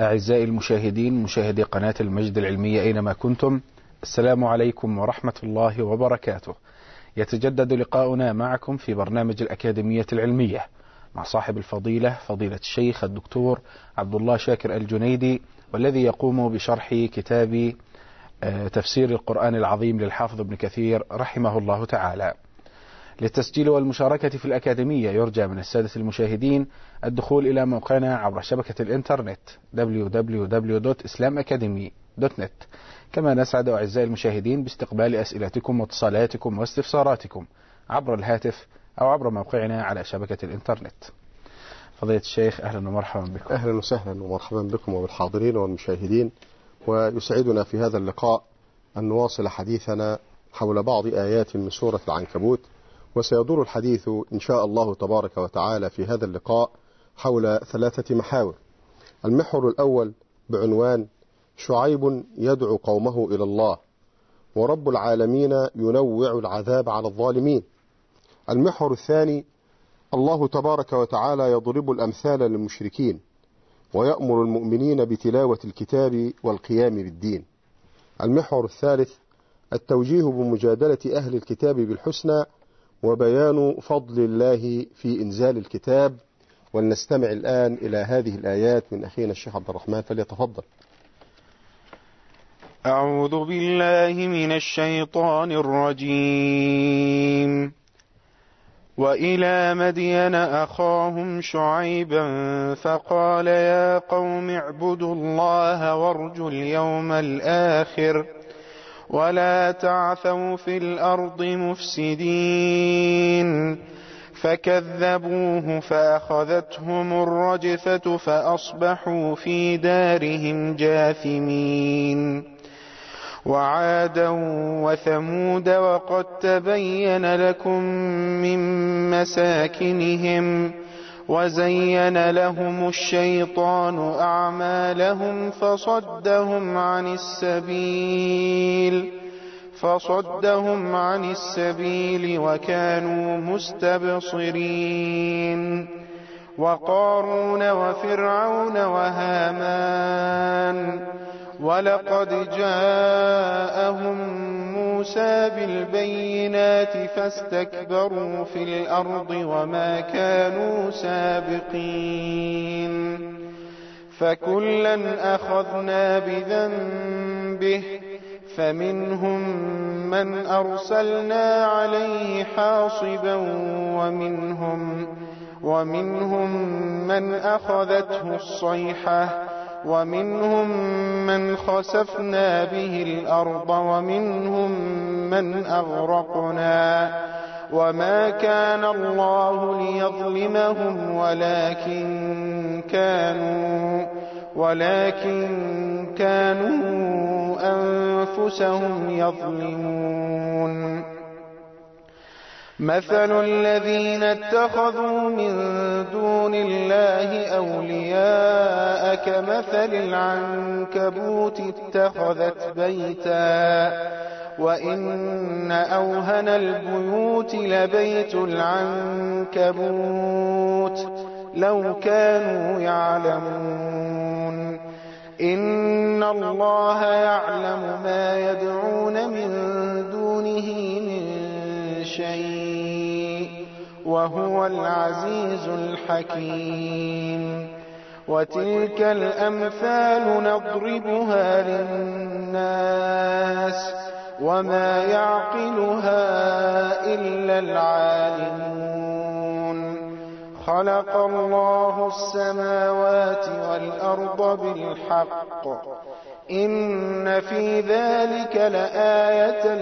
أعزائي المشاهدين، مشاهدي قناة المجد العلمية أينما كنتم، السلام عليكم ورحمة الله وبركاته. يتجدد لقاؤنا معكم في برنامج الأكاديمية العلمية مع صاحب الفضيلة فضيلة الشيخ الدكتور عبد الله شاكر الجنيدي، والذي يقوم بشرح كتاب تفسير القرآن العظيم للحافظ ابن كثير رحمه الله تعالى. للتسجيل والمشاركة في الأكاديمية يرجى من السادة المشاهدين الدخول إلى موقعنا عبر شبكة الإنترنت www.islamacademy.net. كما نسعد أعزائي المشاهدين باستقبال أسئلتكم واتصالاتكم واستفساراتكم عبر الهاتف أو عبر موقعنا على شبكة الإنترنت. فضيلة الشيخ، أهلا ومرحبا بكم. أهلا وسهلا ومرحبا بكم وبالحاضرين والمشاهدين. ويسعدنا في هذا اللقاء أن نواصل حديثنا حول بعض آيات من سورة العنكبوت، وسيدور الحديث إن شاء الله تبارك وتعالى في هذا اللقاء حول 3 محاور. المحور الأول بعنوان شعيب يدعو قومه إلى الله، ورب العالمين ينوع العذاب على الظالمين. المحور الثاني الله تبارك وتعالى يضرب الأمثال للمشركين ويأمر المؤمنين بتلاوة الكتاب والقيام بالدين. المحور الثالث التوجيه بمجادلة أهل الكتاب بالحسنى وبيان فضل الله في إنزال الكتاب. ولنستمع الآن إلى هذه الآيات من أخينا الشيخ عبد الرحمن، فليتفضل. أعوذ بالله من الشيطان الرجيم. وإلى مدين أخاهم شعيبا فقال يا قوم اعبدوا الله وارجوا اليوم الآخر ولا تعثوا في الأرض مفسدين. فكذبوه فأخذتهم الرجفة فأصبحوا في دارهم جاثمين. وعادا وثمود وقد تبين لكم من مساكنهم وزين لهم الشيطان أعمالهم فصدهم عن السبيل وكانوا مستبصرين. وقارون وفرعون وهامان ولقد جاءهم موسى بالبينات فاستكبروا في الأرض وما كانوا سابقين. فكلا أخذنا بذنبه فمنهم من أرسلنا عليه حاصبا ومنهم من أخذته الصيحة ومنهم من خسفنا به الأرض ومنهم من أغرقنا. وما كان الله ليظلمهم ولكن كانوا أنفسهم يظلمون. مثل الذين اتخذوا من دون الله أولياء كمثل العنكبوت اتخذت بيتا وإن أوهن البيوت لبيت العنكبوت لو كانوا يعلمون. إن الله يعلم ما يدعون من دونه من شيء وهو العزيز الحكيم. وتلك الأمثال نضربها للناس وما يعقلها إلا العالمون. خلق الله السماوات والأرض بالحق إن في ذلك لآية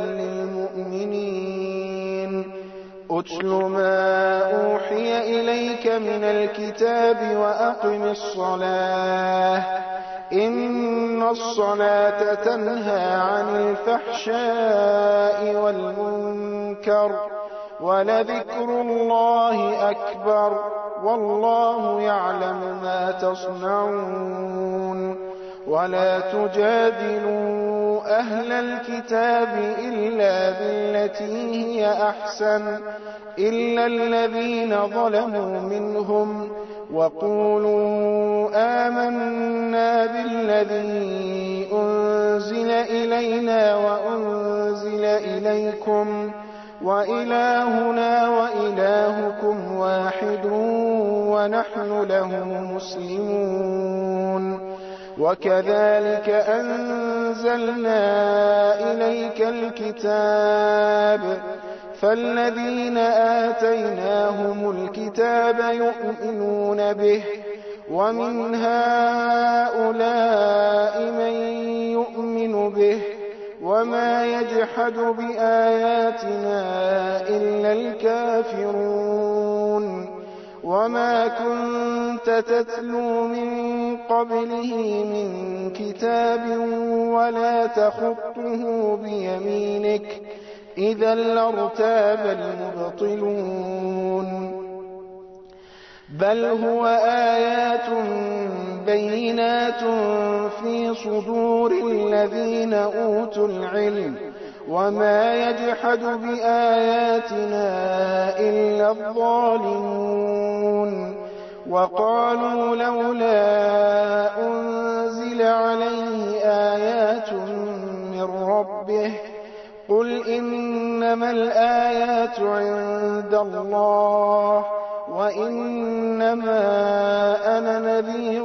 للمؤمنين. أتل ما أوحي إليك من الكتاب وأقم الصلاة إن الصلاة تنهى عن الفحشاء والمنكر ولذكر الله أكبر والله يعلم ما تصنعون. ولا تجادلوا أهل الكتاب إلا بالتي هي أحسن إلا الذين ظلموا منهم وقولوا آمنا الذي أنزل إلينا وأنزل إليكم وإلهنا وإلهكم واحد ونحن له مسلمون وكذلك أنزلنا إليك الكتاب فالذين آتيناهم الكتاب يؤمنون به ومن هؤلاء من يؤمن به وما يجحد بآياتنا إلا الكافرون وما كنت تتلو من قبله من كتاب ولا تخطه بيمينك إذا لارتاب المبطلون بل هو آيات بينات في صدور الذين أوتوا العلم وما يجحد بآياتنا إلا الظالمون وقالوا لولا أنزل عليه آيات من ربه قل إنما الآيات عند الله وإنما أنا نذير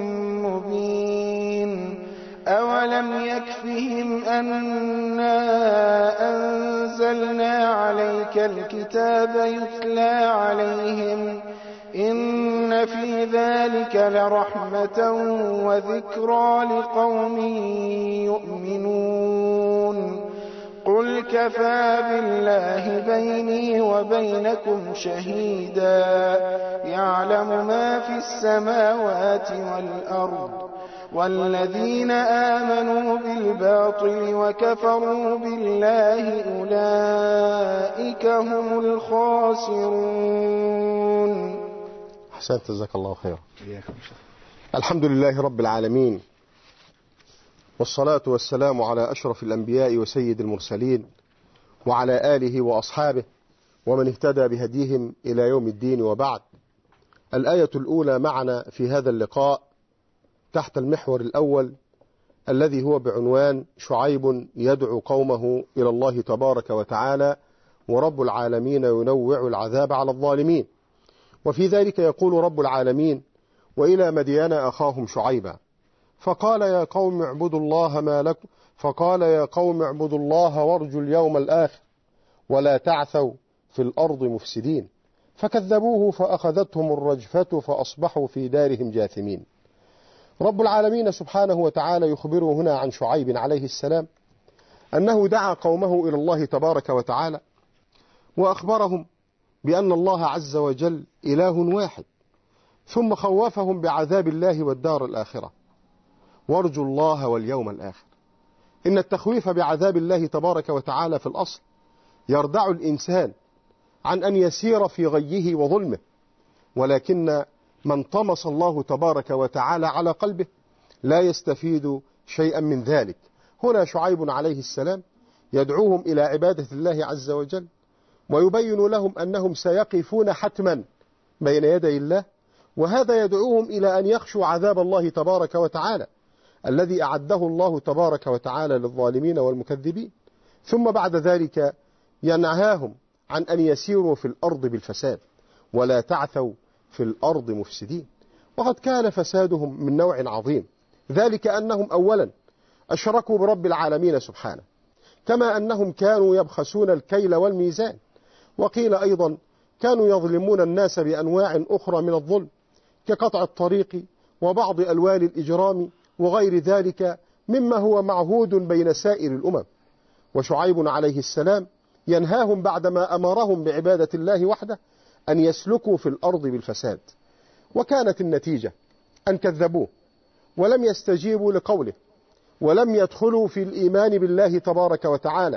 مبين أولم يكفهم أنا أنزلنا عليك الكتاب يتلى عليهم إن في ذلك لرحمة وذكرى لقوم يؤمنون قل كفى بالله بيني وبينكم شهيدا يعلم ما في السماوات والأرض والذين آمنوا بالباطل وكفروا بالله أولئك هم الخاسرون. أحسنت، جزاك الله خيرا. الحمد لله رب العالمين، والصلاة والسلام على أشرف الأنبياء وسيد المرسلين وعلى آله وأصحابه ومن اهتدى بهديهم إلى يوم الدين، وبعد. الآية الأولى معنا في هذا اللقاء تحت المحور الأول الذي هو بعنوان شعيب يدعو قومه إلى الله تبارك وتعالى ورب العالمين ينوع العذاب على الظالمين. وفي ذلك يقول رب العالمين: وإلى مدين أخاهم شعيبا فقال يا قوم اعبدوا الله وارجوا اليوم الآخر ولا تعثوا في الأرض مفسدين فكذبوه فأخذتهم الرجفة فأصبحوا في دارهم جاثمين. رب العالمين سبحانه وتعالى يخبر هنا عن شعيب عليه السلام أنه دعا قومه إلى الله تبارك وتعالى وأخبرهم بأن الله عز وجل إله واحد، ثم خوفهم بعذاب الله والدار الآخرة وارجوا الله واليوم الآخر. إن التخويف بعذاب الله تبارك وتعالى في الأصل يردع الإنسان عن أن يسير في غيه وظلمه، ولكن من طمس الله تبارك وتعالى على قلبه لا يستفيد شيئا من ذلك. هنا شعيب عليه السلام يدعوهم إلى عبادة الله عز وجل ويبين لهم أنهم سيقفون حتما بين يدي الله، وهذا يدعوهم إلى أن يخشوا عذاب الله تبارك وتعالى الذي أعده الله تبارك وتعالى للظالمين والمكذبين. ثم بعد ذلك ينهاهم عن أن يسيروا في الأرض بالفساد ولا تعثوا في الأرض مفسدين. وقد كان فسادهم من نوع عظيم، ذلك أنهم أولا أشركوا برب العالمين سبحانه، كما أنهم كانوا يبخسون الكيل والميزان، وقيل أيضا كانوا يظلمون الناس بأنواع أخرى من الظلم كقطع الطريق وبعض ألوان الإجرام وغير ذلك مما هو معهود بين سائر الأمم. وشعيب عليه السلام ينهاهم بعدما أمرهم بعبادة الله وحده أن يسلكوا في الأرض بالفساد، وكانت النتيجة أن كذبوه ولم يستجيبوا لقوله ولم يدخلوا في الإيمان بالله تبارك وتعالى،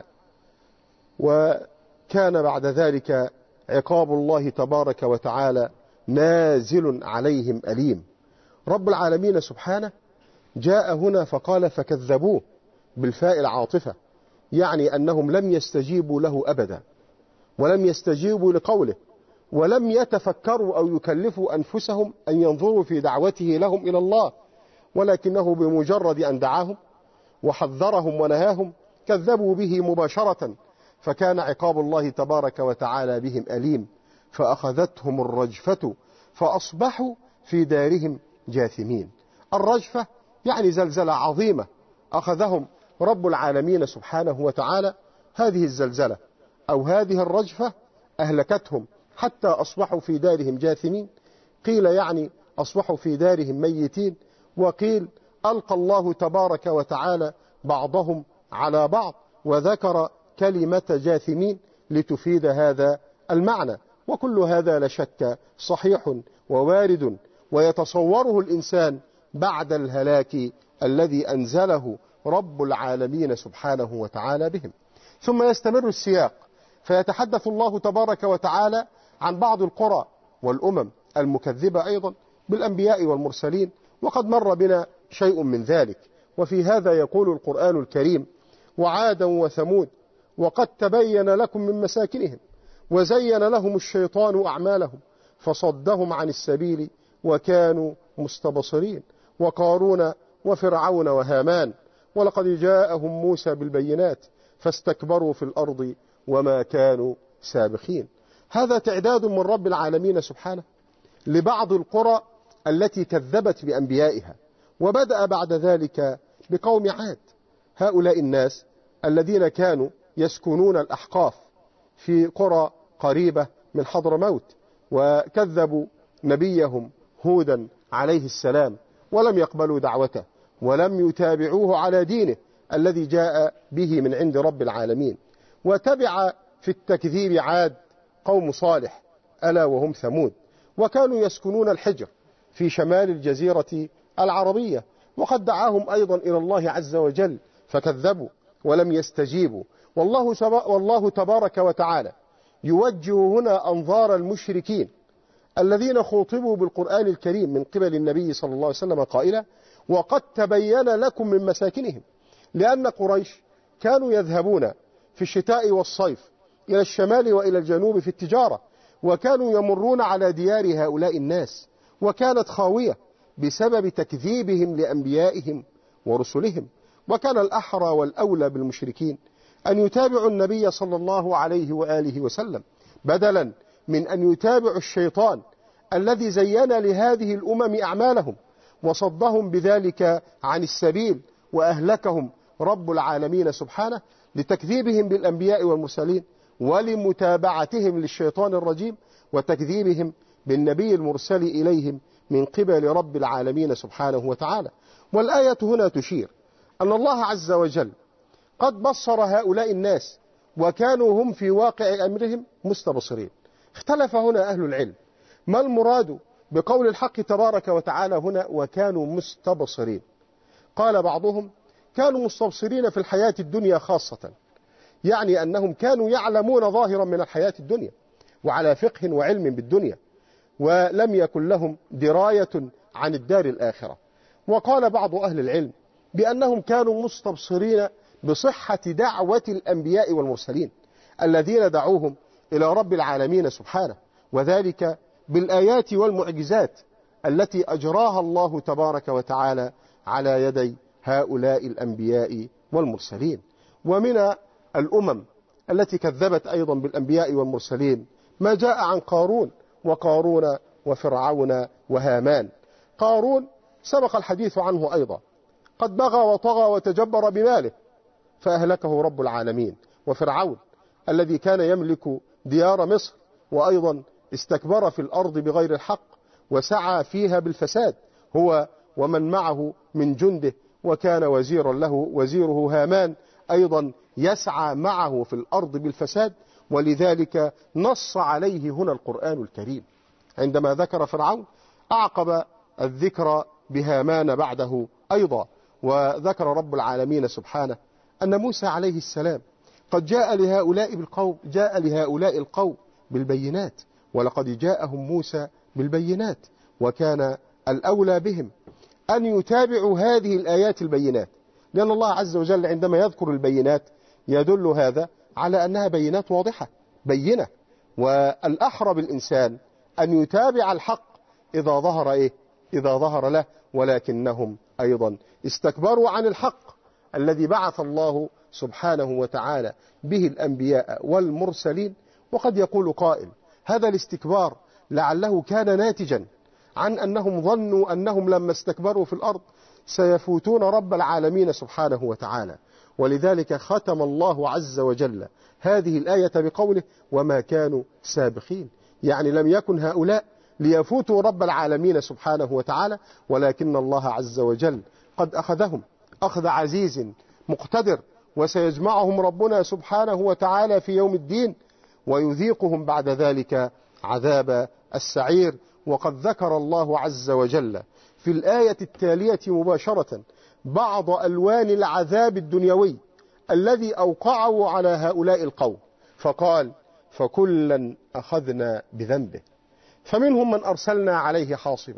وكان بعد ذلك عقاب الله تبارك وتعالى نازل عليهم أليم. رب العالمين سبحانه جاء هنا فقال فكذبوه بالفاء العاطفة، يعني أنهم لم يستجيبوا له أبدا ولم يستجيبوا لقوله ولم يتفكروا أو يكلفوا أنفسهم أن ينظروا في دعوته لهم إلى الله ولكنه بمجرد أن دعاهم وحذرهم ونهاهم كذبوا به مباشرة، فكان عقاب الله تبارك وتعالى بهم أليم، فأخذتهم الرجفة فأصبحوا في دارهم جاثمين. الرجفة يعني زلزلة عظيمة أخذهم رب العالمين سبحانه وتعالى. هذه الزلزلة أو هذه الرجفة أهلكتهم حتى أصبحوا في دارهم جاثمين. قيل يعني أصبحوا في دارهم ميتين، وقيل ألقى الله تبارك وتعالى بعضهم على بعض وذكر كلمة جاثمين لتفيد هذا المعنى. وكل هذا لا شك صحيح ووارد ويتصوره الإنسان بعد الهلاك الذي أنزله رب العالمين سبحانه وتعالى بهم. ثم يستمر السياق فيتحدث الله تبارك وتعالى عن بعض القرى والأمم المكذبة أيضا بالأنبياء والمرسلين، وقد مر بنا شيء من ذلك. وفي هذا يقول القرآن الكريم: وعادا وثمود وقد تبين لكم من مساكنهم وزين لهم الشيطان أعمالهم فصدهم عن السبيل وكانوا مستبصرين، وقارون وفرعون وهامان ولقد جاءهم موسى بالبينات فاستكبروا في الأرض وما كانوا سابقين. هذا تعداد من رب العالمين سبحانه لبعض القرى التي كذبت بأنبيائها. وبدأ بعد ذلك بقوم عاد، هؤلاء الناس الذين كانوا يسكنون الأحقاف في قرى قريبة من حضرموت، وكذبوا نبيهم هودا عليه السلام ولم يقبلوا دعوته ولم يتابعوه على دينه الذي جاء به من عند رب العالمين. وتبع في التكذيب عاد قوم صالح ألا وهم ثمود، وكانوا يسكنون الحجر في شمال الجزيرة العربية، وقد دعاهم أيضا إلى الله عز وجل فكذبوا ولم يستجيبوا. والله تبارك وتعالى يوجه هنا أنظار المشركين الذين خوطبوا بالقرآن الكريم من قبل النبي صلى الله عليه وسلم قائلا: وقد تبين لكم من مساكنهم. لأن قريش كانوا يذهبون في الشتاء والصيف إلى الشمال وإلى الجنوب في التجارة، وكانوا يمرون على ديار هؤلاء الناس وكانت خاوية بسبب تكذيبهم لأنبيائهم ورسلهم. وكان الأحرى والأولى بالمشركين أن يتابعوا النبي صلى الله عليه وآله وسلم بدلا من أن يتابعوا الشيطان الذي زين لهذه الأمم أعمالهم وصدهم بذلك عن السبيل، وأهلكهم رب العالمين سبحانه لتكذيبهم بالأنبياء والمرسلين ولمتابعتهم للشيطان الرجيم وتكذيبهم بالنبي المرسل إليهم من قبل رب العالمين سبحانه وتعالى. والآية هنا تشير أن الله عز وجل قد بصر هؤلاء الناس وكانوا هم في واقع أمرهم مستبصرين. اختلف هنا أهل العلم ما المراد بقول الحق تبارك وتعالى هنا وكانوا مستبصرين. قال بعضهم كانوا مستبصرين في الحياة الدنيا خاصة، يعني أنهم كانوا يعلمون ظاهرا من الحياة الدنيا وعلى فقه وعلم بالدنيا، ولم يكن لهم دراية عن الدار الآخرة. وقال بعض أهل العلم بأنهم كانوا مستبصرين بصحة دعوة الأنبياء والمرسلين الذين دعوهم إلى رب العالمين سبحانه، وذلك بالآيات والمعجزات التي أجراها الله تبارك وتعالى على يدي هؤلاء الأنبياء والمرسلين. ومن الأمم التي كذبت أيضا بالأنبياء والمرسلين ما جاء عن قارون وقارون وفرعون وهامان. قارون سبق الحديث عنه أيضا، قد بغى وطغى وتجبر بماله فأهلكه رب العالمين. وفرعون الذي كان يملك ديار مصر وأيضا استكبر في الأرض بغير الحق وسعى فيها بالفساد هو ومن معه من جنده، وكان وزيرا له وزيره هامان أيضا يسعى معه في الأرض بالفساد. ولذلك نص عليه هنا القرآن الكريم عندما ذكر فرعون، أعقب الذكر بهامان بعده أيضا. وذكر رب العالمين سبحانه أن موسى عليه السلام قد جاء لهؤلاء القوم بالبينات، ولقد جاءهم موسى بالبينات، وكان الأولى بهم أن يتابعوا هذه الآيات البينات، لأن الله عز وجل عندما يذكر البينات يدل هذا على أنها بينات واضحة بينة. والأحرى بالإنسان أن يتابع الحق إذا ظهر له، ولكنهم أيضا استكبروا عن الحق الذي بعث الله سبحانه وتعالى به الأنبياء والمرسلين. وقد يقول قائل هذا الاستكبار لعله كان ناتجا عن أنهم ظنوا أنهم لما استكبروا في الأرض سيفوتون رب العالمين سبحانه وتعالى، ولذلك ختم الله عز وجل هذه الآية بقوله وما كانوا سابقين، يعني لم يكن هؤلاء ليفوتوا رب العالمين سبحانه وتعالى، ولكن الله عز وجل قد أخذهم أخذ عزيز مقتدر، وسيجمعهم ربنا سبحانه وتعالى في يوم الدين ويذيقهم بعد ذلك عذاب السعير. وقد ذكر الله عز وجل في الآية التالية مباشرة بعض ألوان العذاب الدنيوي الذي أوقعه على هؤلاء القوم، فقال فكلا أخذنا بذنبه، فمنهم من أرسلنا عليه حاصبا،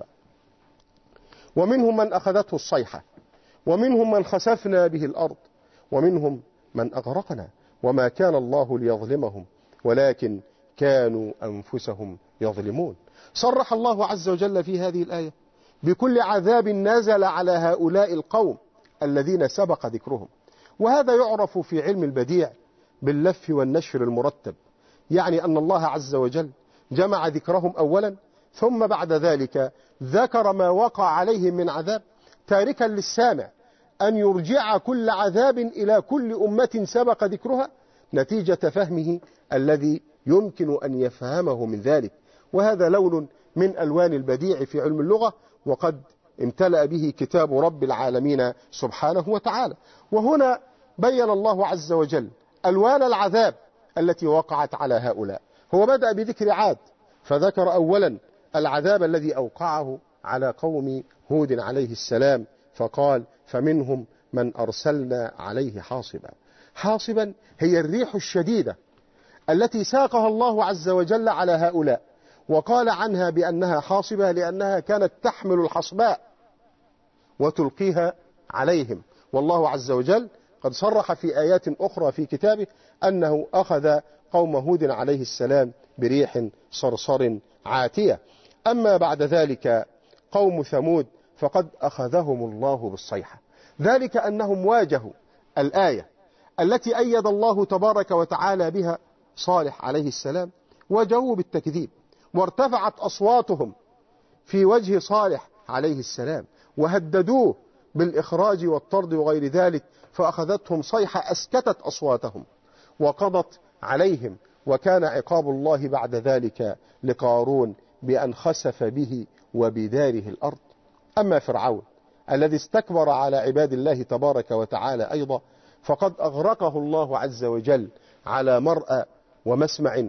ومنهم من أخذته الصيحة، ومنهم من خسفنا به الأرض، ومنهم من أغرقنا، وما كان الله ليظلمهم ولكن كانوا أنفسهم يظلمون. صرح الله عز وجل في هذه الآية بكل عذاب نزل على هؤلاء القوم الذين سبق ذكرهم، وهذا يعرف في علم البديع باللف والنشر المرتب، يعني أن الله عز وجل جمع ذكرهم أولا ثم بعد ذلك ذكر ما وقع عليهم من عذاب، تاركا للسامع أن يرجع كل عذاب إلى كل أمة سبق ذكرها نتيجة فهمه الذي يمكن أن يفهمه من ذلك. وهذا لون من ألوان البديع في علم اللغة، وقد امتلأ به كتاب رب العالمين سبحانه وتعالى. وهنا بين الله عز وجل ألوان العذاب التي وقعت على هؤلاء. هو بدأ بذكر عاد، فذكر أولا العذاب الذي أوقعه على قوم هود عليه السلام، فقال فمنهم من أرسلنا عليه حاصبا. حاصبا هي الريح الشديدة التي ساقها الله عز وجل على هؤلاء، وقال عنها بأنها حاصبة لأنها كانت تحمل الحصباء وتلقيها عليهم. والله عز وجل قد صرح في آيات أخرى في كتابه أنه أخذ قوم هود عليه السلام بريح صرصر عاتية. أما بعد ذلك قوم ثمود فقد أخذهم الله بالصيحة، ذلك أنهم واجهوا الآية التي أيد الله تبارك وتعالى بها صالح عليه السلام، واجهوه بالتكذيب، وارتفعت أصواتهم في وجه صالح عليه السلام، وهددوه بالإخراج والطرد وغير ذلك، فأخذتهم صيحة أسكتت أصواتهم وقضت عليهم. وكان عقاب الله بعد ذلك لقارون بأن خسف به وبداره الأرض. أما فرعون الذي استكبر على عباد الله تبارك وتعالى أيضا، فقد أغرقه الله عز وجل على مرأى ومسمع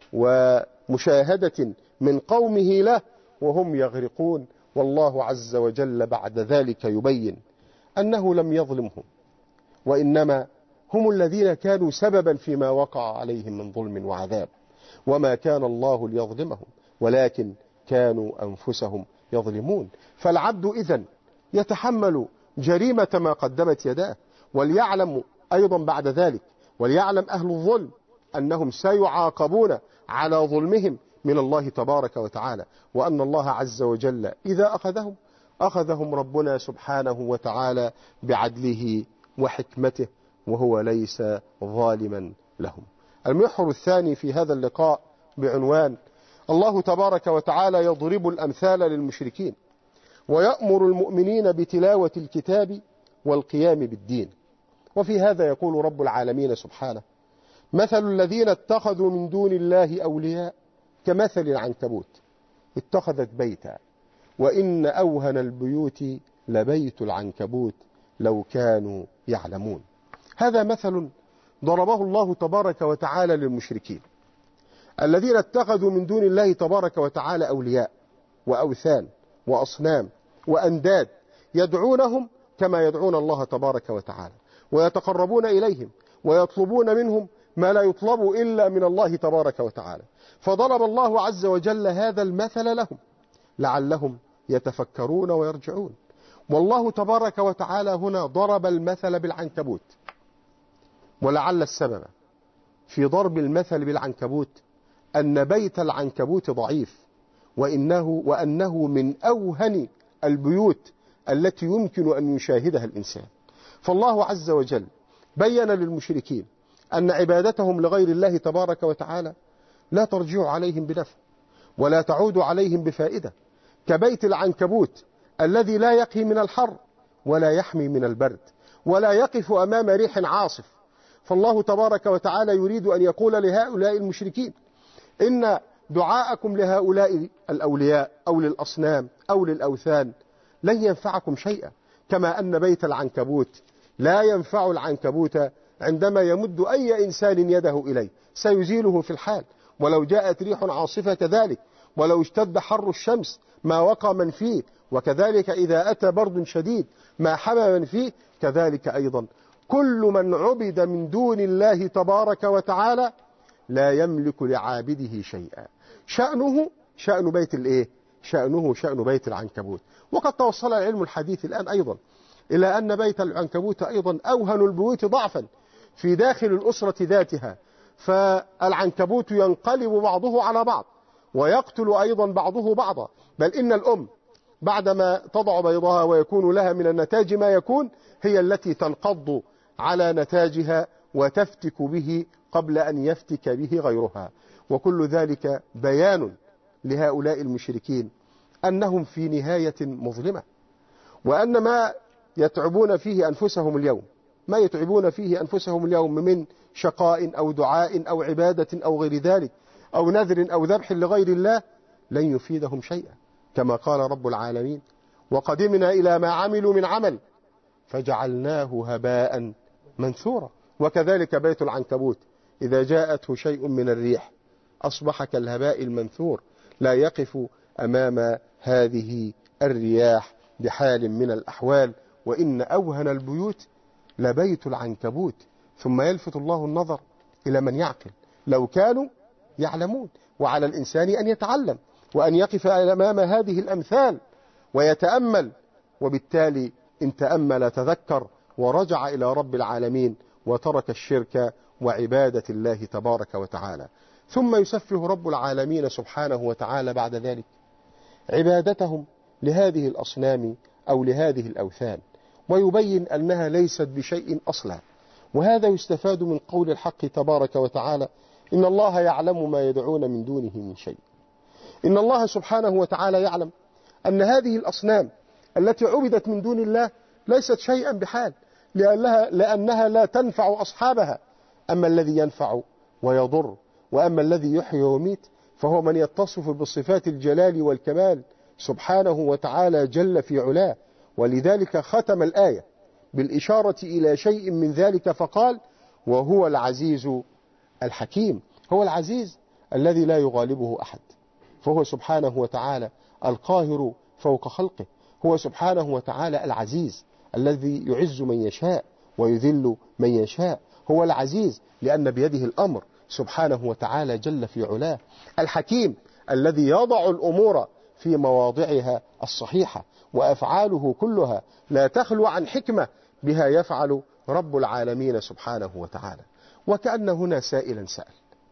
ومشاهدة من قومه له وهم يغرقون. والله عز وجل بعد ذلك يبين أنه لم يظلمهم، وإنما هم الذين كانوا سببا فيما وقع عليهم من ظلم وعذاب، وما كان الله ليظلمهم ولكن كانوا أنفسهم يظلمون. فالعبد إذن يتحمل جريمة ما قدمت يداه، وليعلم أيضا بعد ذلك، وليعلم أهل الظلم أنهم سيعاقبون على ظلمهم من الله تبارك وتعالى، وأن الله عز وجل إذا أخذهم ربنا سبحانه وتعالى بعدله وحكمته، وهو ليس ظالما لهم. المحور الثاني في هذا اللقاء بعنوان الله تبارك وتعالى يضرب الأمثال للمشركين ويأمر المؤمنين بتلاوة الكتاب والقيام بالدين. وفي هذا يقول رب العالمين سبحانه مثل الذين اتخذوا من دون الله أولياء كمثل العنكبوت اتخذت بيتا وإن أوهن البيوت لبيت العنكبوت لو كانوا يعلمون. هذا مثل ضربه الله تبارك وتعالى للمشركين الذين اتخذوا من دون الله تبارك وتعالى أولياء وأوثان وأصنام وأنداد يدعونهم كما يدعون الله تبارك وتعالى، ويتقربون إليهم ويطلبون منهم ما لا يطلب إلا من الله تبارك وتعالى. فضرب الله عز وجل هذا المثل لهم لعلهم يتفكرون ويرجعون. والله تبارك وتعالى هنا ضرب المثل بالعنكبوت، ولعل السبب في ضرب المثل بالعنكبوت أن بيت العنكبوت ضعيف، وأنه من أوهن البيوت التي يمكن أن يشاهدها الإنسان. فالله عز وجل بين للمشركين أن عبادتهم لغير الله تبارك وتعالى لا ترجع عليهم بنفع ولا تعود عليهم بفائدة، كبيت العنكبوت الذي لا يقي من الحر ولا يحمي من البرد ولا يقف أمام ريح عاصف. فالله تبارك وتعالى يريد أن يقول لهؤلاء المشركين إن دعاءكم لهؤلاء الأولياء أو للأصنام أو للأوثان لن ينفعكم شيئا، كما أن بيت العنكبوت لا ينفع العنكبوت عندما يمد أي إنسان يده إليه، سيزيله في الحال، ولو جاءت ريح عاصفة كذلك، ولو اشتد حر الشمس ما وقى من فيه، وكذلك إذا أتى برد شديد ما حمى من فيه، كذلك أيضا كل من عبد من دون الله تبارك وتعالى لا يملك لعابده شيئا. شأنه شأن بيت الإيه؟ شأنه شأن بيت العنكبوت. وقد توصل العلم الحديث الآن أيضا إلى أن بيت العنكبوت أيضا أوهن البيوت ضعفا في داخل الأسرة ذاتها، فالعنكبوت ينقلب بعضه على بعض ويقتل أيضا بعضه بعضا، بل إن الأم بعدما تضع بيضها ويكون لها من النتاج ما يكون هي التي تنقض على نتاجها وتفتك به قبل أن يفتك به غيرها. وكل ذلك بيان لهؤلاء المشركين أنهم في نهاية مظلمة، وأن ما يتعبون فيه أنفسهم اليوم من شقاء أو دعاء أو عبادة أو غير ذلك أو نذر أو ذبح لغير الله لن يفيدهم شيئا، كما قال رب العالمين: وقدمنا إلى ما عملوا من عمل فجعلناه هباء منثورا. وكذلك بيت العنكبوت إذا جاءته شيء من الريح أصبح كالهباء المنثور، لا يقف أمام هذه الرياح بحال من الأحوال. وإن أوهن البيوت لبيت العنكبوت. ثم يلفت الله النظر إلى من يعقل لو كانوا يعلمون. وعلى الإنسان أن يتعلم وأن يقف أمام هذه الأمثال ويتأمل، وبالتالي إن تأمل تذكر ورجع إلى رب العالمين وترك الشرك وعبادة الله تبارك وتعالى. ثم يسفه رب العالمين سبحانه وتعالى بعد ذلك عبادتهم لهذه الأصنام أو لهذه الأوثان، ويبين أنها ليست بشيء أصلا. وهذا يستفاد من قول الحق تبارك وتعالى: إن الله يعلم ما يدعون من دونه من شيء. إن الله سبحانه وتعالى يعلم أن هذه الأصنام التي عبدت من دون الله ليست شيئا بحال، لأنها لا تنفع أصحابها. أما الذي ينفع ويضر وأما الذي يحيي ويميت فهو من يتصف بصفات الجلال والكمال سبحانه وتعالى جل في علاه. ولذلك ختم الآية بالإشارة إلى شيء من ذلك فقال: وهو العزيز الحكيم. هو العزيز الذي لا يغالبه أحد، فهو سبحانه وتعالى القاهر فوق خلقه. هو سبحانه وتعالى العزيز الذي يعز من يشاء ويذل من يشاء. هو العزيز لأن بيده الأمر سبحانه وتعالى جل في علاه. الحكيم الذي يضع الأمور في مواضعها الصحيحة، وأفعاله كلها لا تخلو عن حكمة بها يفعل رب العالمين سبحانه وتعالى. وكأن هنا سائلا سأل: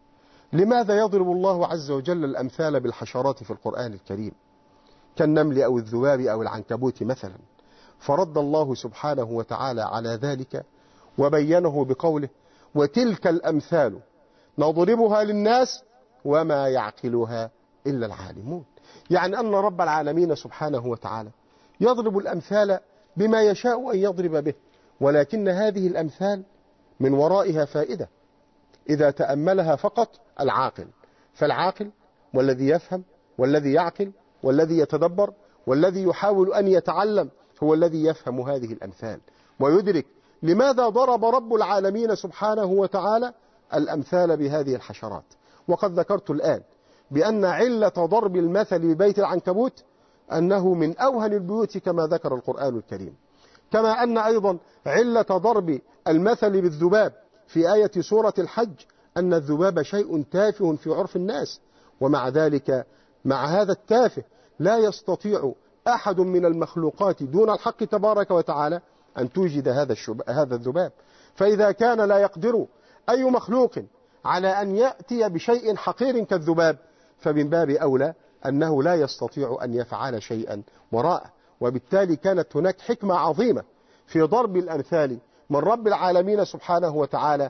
لماذا يضرب الله عز وجل الأمثال بالحشرات في القرآن الكريم كالنمل أو الذباب أو العنكبوت مثلا؟ فرد الله سبحانه وتعالى على ذلك وبينه بقوله: وتلك الأمثال نضربها للناس وما يعقلها إلا العالمون. يعني أن رب العالمين سبحانه وتعالى يضرب الأمثال بما يشاء أن يضرب به، ولكن هذه الأمثال من ورائها فائدة إذا تأملها فقط العاقل. فالعاقل والذي يفهم والذي يعقل والذي يتدبر والذي يحاول أن يتعلم هو الذي يفهم هذه الأمثال ويدرك لماذا ضرب رب العالمين سبحانه وتعالى الأمثال بهذه الحشرات. وقد ذكرت الآن بأن علة ضرب المثل ببيت العنكبوت أنه من أوهن البيوت كما ذكر القرآن الكريم، كما أن أيضا علة ضرب المثل بالذباب في آية سورة الحج أن الذباب شيء تافه في عرف الناس، ومع ذلك مع هذا التافه لا يستطيع أحد من المخلوقات دون الحق تبارك وتعالى أن توجد هذا الذباب. فإذا كان لا يقدر أي مخلوق على أن يأتي بشيء حقير كالذباب، فمن باب أولى أنه لا يستطيع أن يفعل شيئا وراءه. وبالتالي كانت هناك حكمة عظيمة في ضرب الأمثال من رب العالمين سبحانه وتعالى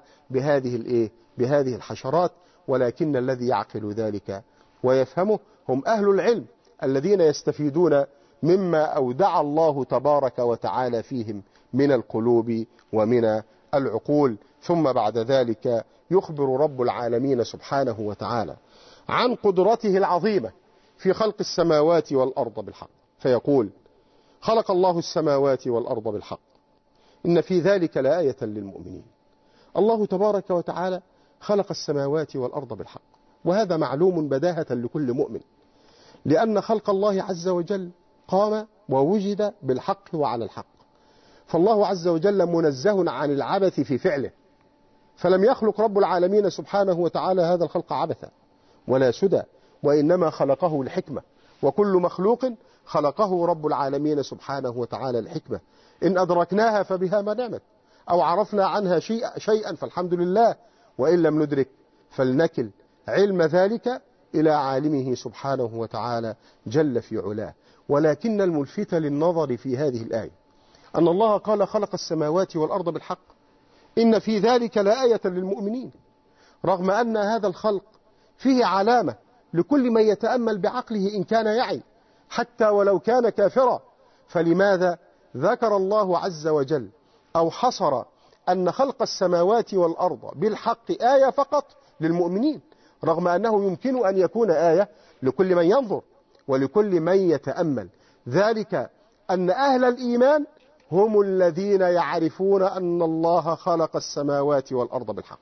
بهذه الحشرات. ولكن الذي يعقل ذلك ويفهمه هم أهل العلم الذين يستفيدون مما أودع الله تبارك وتعالى فيهم من القلوب ومن العقول. ثم بعد ذلك يخبر رب العالمين سبحانه وتعالى عن قدرته العظيمة في خلق السماوات والأرض بالحق، فيقول: خلق الله السماوات والأرض بالحق إن في ذلك لآية للمؤمنين. الله تبارك وتعالى خلق السماوات والأرض بالحق، وهذا معلوم بداهة لكل مؤمن، لأن خلق الله عز وجل قام ووجد بالحق وعلى الحق. فالله عز وجل منزه عن العبث في فعله، فلم يخلق رب العالمين سبحانه وتعالى هذا الخلق عبثا ولا سدى، وإنما خلقه الحكمة، وكل مخلوق خلقه رب العالمين سبحانه وتعالى الحكمة. إن أدركناها فبها ما نعمت، أو عرفنا عنها شيئا فالحمد لله، وإن لم ندرك فلنكل علم ذلك إلى عالمه سبحانه وتعالى جل في علاه. ولكن الملفت للنظر في هذه الآية أن الله قال: خلق السماوات والأرض بالحق إن في ذلك لآية للمؤمنين، رغم أن هذا الخلق فيه علامة لكل من يتأمل بعقله إن كان يعي، حتى ولو كان كافرا. فلماذا ذكر الله عز وجل أو حصر أن خلق السماوات والأرض بالحق آية فقط للمؤمنين، رغم أنه يمكن أن يكون آية لكل من ينظر ولكل من يتأمل؟ ذلك أن أهل الإيمان هم الذين يعرفون أن الله خلق السماوات والأرض بالحق.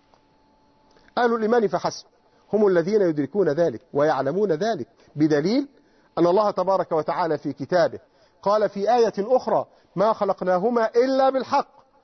أهل الإيمان فحسب هم الذين يدركون ذلك ويعلمون ذلك، بدليل أن الله تبارك وتعالى في كتابه قال في آية أخرى: ما خلقناهما إلا بالحق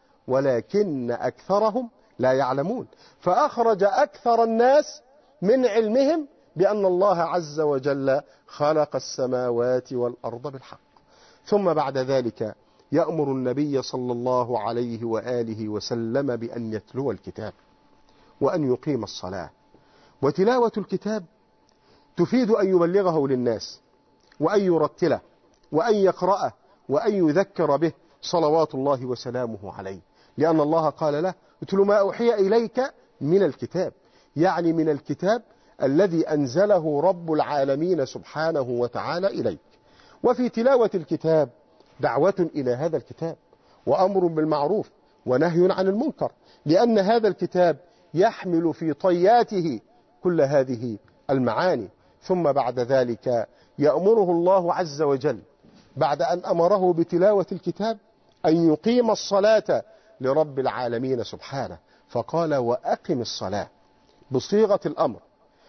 ولكن أكثرهم لا يعلمون. فأخرج أكثر الناس من علمهم بأن الله عز وجل خلق السماوات والأرض بالحق. ثم بعد ذلك يأمر النبي صلى الله عليه وآله وسلم بأن يتلو الكتاب وأن يقيم الصلاة. وتلاوة الكتاب تفيد أن يبلغه للناس وأن يرتله وأن يقرأه وأن يذكر به صلوات الله وسلامه عليه، لأن الله قال له: اتل ما أوحي إليك من الكتاب، يعني من الكتاب الذي أنزله رب العالمين سبحانه وتعالى إليك. وفي تلاوة الكتاب دعوة إلى هذا الكتاب وأمر بالمعروف ونهي عن المنكر، لأن هذا الكتاب يحمل في طياته كل هذه المعاني. ثم بعد ذلك يأمره الله عز وجل بعد أن أمره بتلاوة الكتاب أن يقيم الصلاة لرب العالمين سبحانه، فقال: وأقم الصلاة بصيغة الأمر.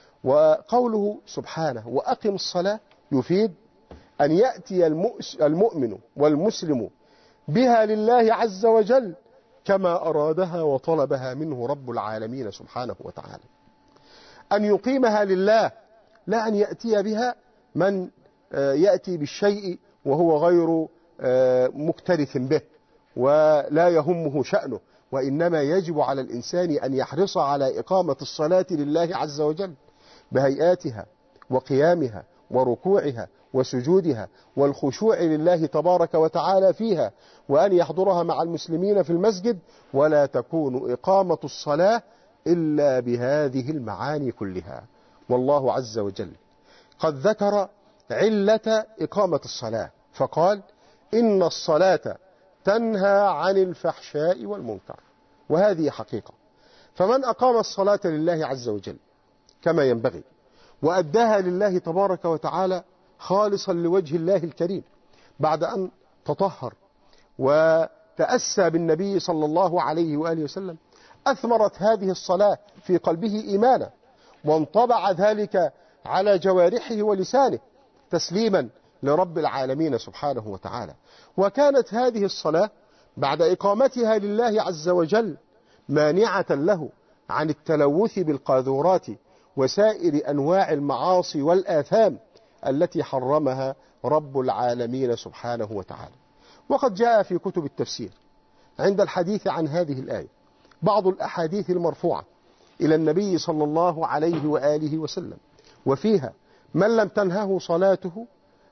وقوله سبحانه وأقم الصلاة يفيد أن يأتي المؤمن والمسلم بها لله عز وجل كما أرادها وطلبها منه رب العالمين سبحانه وتعالى، أن يقيمها لله، لا أن يأتي بها من يأتي بالشيء وهو غير مكترث به ولا يهمه شأنه، وإنما يجب على الإنسان أن يحرص على إقامة الصلاة لله عز وجل بهيئاتها وقيامها وركوعها وسجودها والخشوع لله تبارك وتعالى فيها، وأن يحضرها مع المسلمين في المسجد، ولا تكون إقامة الصلاة إلا بهذه المعاني كلها. والله عز وجل قد ذكر علة إقامة الصلاة فقال: إن الصلاة تنهى عن الفحشاء والمنكر. وهذه حقيقة، فمن أقام الصلاة لله عز وجل كما ينبغي وأداها لله تبارك وتعالى خالصا لوجه الله الكريم بعد أن تطهر وتأسى بالنبي صلى الله عليه وآله وسلم، أثمرت هذه الصلاة في قلبه إيمانا، وانطبع ذلك على جوارحه ولسانه تسليما لرب العالمين سبحانه وتعالى. وكانت هذه الصلاة بعد إقامتها لله عز وجل مانعة له عن التلوث بالقاذورات وسائر أنواع المعاصي والآثام التي حرمها رب العالمين سبحانه وتعالى. وقد جاء في كتب التفسير عند الحديث عن هذه الآية بعض الأحاديث المرفوعة إلى النبي صلى الله عليه وآله وسلم، وفيها: من لم تنهه صلاته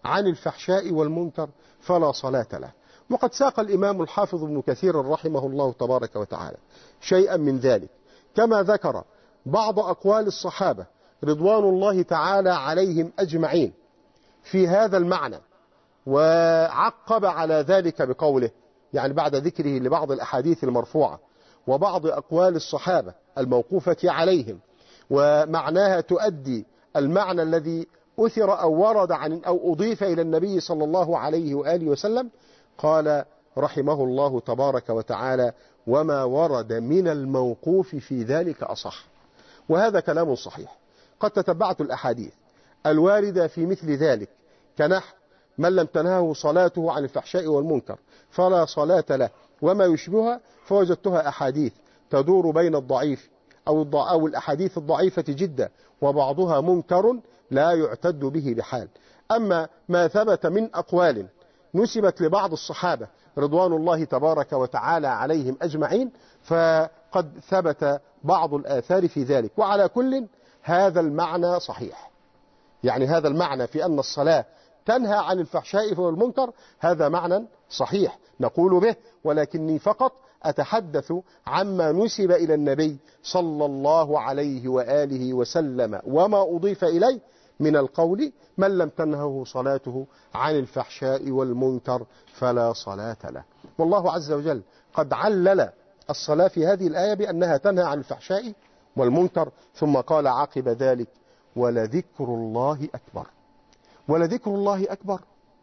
عن الفحشاء والمنكر فلا صلاة له. وقد ساق الإمام الحافظ ابن كثير رحمه الله تبارك وتعالى شيئا من ذلك، كما ذكر بعض أقوال الصحابة رضوان الله تعالى عليهم أجمعين في هذا المعنى، وعقب على ذلك بقوله، يعني بعد ذكره لبعض الأحاديث المرفوعة وبعض أقوال الصحابة الموقوفة عليهم ومعناها تؤدي المعنى الذي أثر أو ورد عن أو أضيف إلى النبي صلى الله عليه وآله وسلم، قال رحمه الله تبارك وتعالى: وما ورد من الموقوف في ذلك أصح. وهذا كلام صحيح. قد تتبعت الأحاديث الواردة في مثل ذلك، كنحو من لم تنهه صلاته عن الفحشاء والمنكر فلا صلاة له وما يشبهها، فوجدتها أحاديث تدور بين الضعيف أو الأحاديث الضعيفة جدا، وبعضها منكر لا يعتد به بحال. أما ما ثبت من أقوال نسبت لبعض الصحابة رضوان الله تبارك وتعالى عليهم أجمعين، فقد ثبت بعض الآثار في ذلك. وعلى كل هذا المعنى صحيح، يعني هذا المعنى في أن الصلاة تنهى عن الفحشاء والمنكر هذا معنى صحيح نقول به، ولكني فقط أتحدث عما نسب إلى النبي صلى الله عليه وآله وسلم وما أضيف إليه من القول: من لم تنهه صلاته عن الفحشاء والمنكر فلا صلاة له. والله عز وجل قد علل الصلاة في هذه الآية بأنها تنهى عن الفحشاء والمنكر، ثم قال عقب ذلك: ولذكر الله أكبر. ولذكر الله أكبر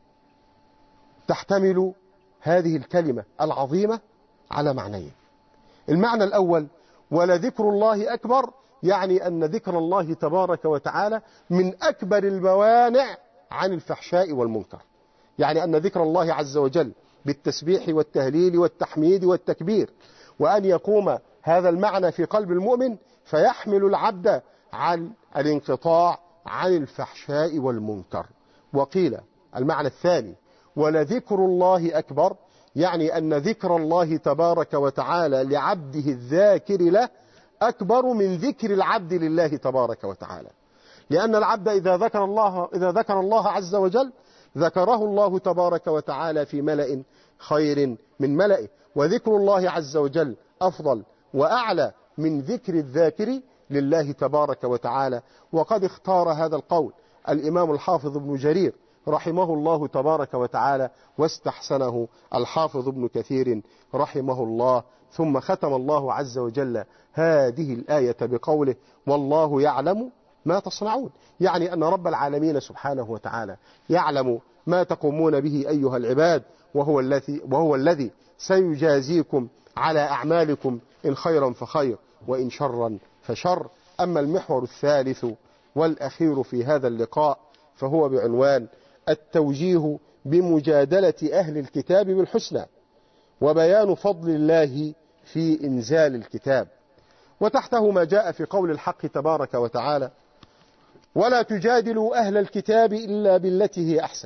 تحتمل هذه الكلمة العظيمة على معنيين. المعنى الأول: ولذكر الله أكبر، يعني أن ذكر الله تبارك وتعالى من أكبر الموانع عن الفحشاء والمنكر، يعني أن ذكر الله عز وجل بالتسبيح والتهليل والتحميد والتكبير، وأن يقوم هذا المعنى في قلب المؤمن فيحمل العبد عن الانقطاع عن الفحشاء والمنكر. وقيل المعنى الثاني: ولذكر الله أكبر، يعني أن ذكر الله تبارك وتعالى لعبده الذاكر له أكبر من ذكر العبد لله تبارك وتعالى، لأن العبد إذا ذكر الله عز وجل ذكره الله تبارك وتعالى في ملأ خير من ملئه، وذكر الله عز وجل أفضل وأعلى من ذكر الذاكر لله تبارك وتعالى. وقد اختار هذا القول الإمام الحافظ ابن جرير رحمه الله تبارك وتعالى، واستحسنه الحافظ ابن كثير رحمه الله. ثم ختم الله عز وجل هذه الآية بقوله: والله يعلم ما تصنعون، يعني أن رب العالمين سبحانه وتعالى يعلم ما تقومون به أيها العباد، وهو الذي سيجازيكم على أعمالكم إن خيرا فخير وإن شرا فشر. أما المحور الثالث والأخير في هذا اللقاء فهو بعنوان: التوجيه بمجادلة أهل الكتاب بالحسنى، وبيان فضل الله في إنزال الكتاب. وتحته ما جاء في قول الحق تبارك وتعالى: ولا تجادلوا أهل الكتاب إلا بالتي هي أحسن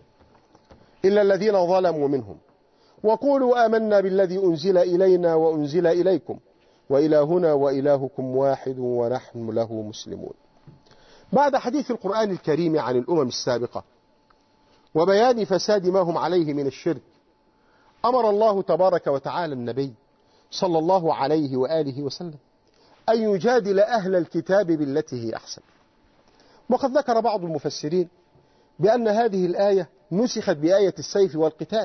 إلا الذين ظلموا منهم وقولوا آمنا بالذي أنزل إلينا وأنزل إليكم وإلهنا وإلهكم واحد ونحن له مسلمون. بعد حديث القرآن الكريم عن الأمم السابقة وبيان فساد ما هم عليه من الشرك، أمر الله تبارك وتعالى النبي صلى الله عليه وآله وسلم أن يجادل أهل الكتاب بالتي هي أحسن. وقد ذكر بعض المفسرين بأن هذه الآية نسخت بآية السيف والقتال،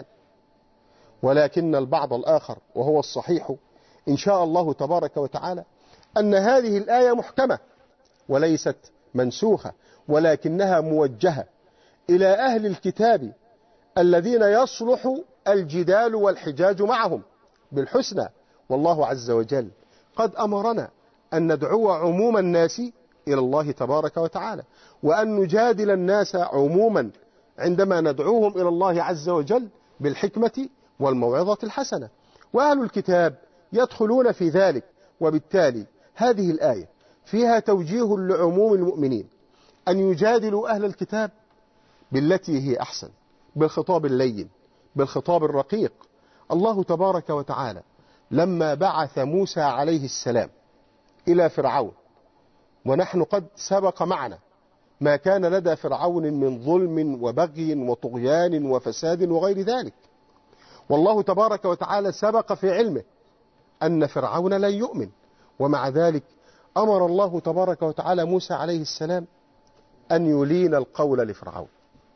ولكن البعض الآخر وهو الصحيح إن شاء الله تبارك وتعالى أن هذه الآية محكمة وليست منسوخة، ولكنها موجهة إلى أهل الكتاب الذين يصلح الجدال والحجاج معهم بالحسنى. والله عز وجل قد أمرنا أن ندعو عموم الناس إلى الله تبارك وتعالى، وأن نجادل الناس عموما عندما ندعوهم إلى الله عز وجل بالحكمة والموعظة الحسنة، وأهل الكتاب يدخلون في ذلك. وبالتالي هذه الآية فيها توجيه لعموم المؤمنين أن يجادلوا أهل الكتاب بالتي هي أحسن، بالخطاب اللين، بالخطاب الرقيق. الله تبارك وتعالى لما بعث موسى عليه السلام إلى فرعون، ونحن قد سبق معنا ما كان لدى فرعون من ظلم وبغي وطغيان وفساد وغير ذلك. والله تبارك وتعالى سبق في علمه أن فرعون لن يؤمن، ومع ذلك أمر الله تبارك وتعالى موسى عليه السلام أن يلين القول لفرعون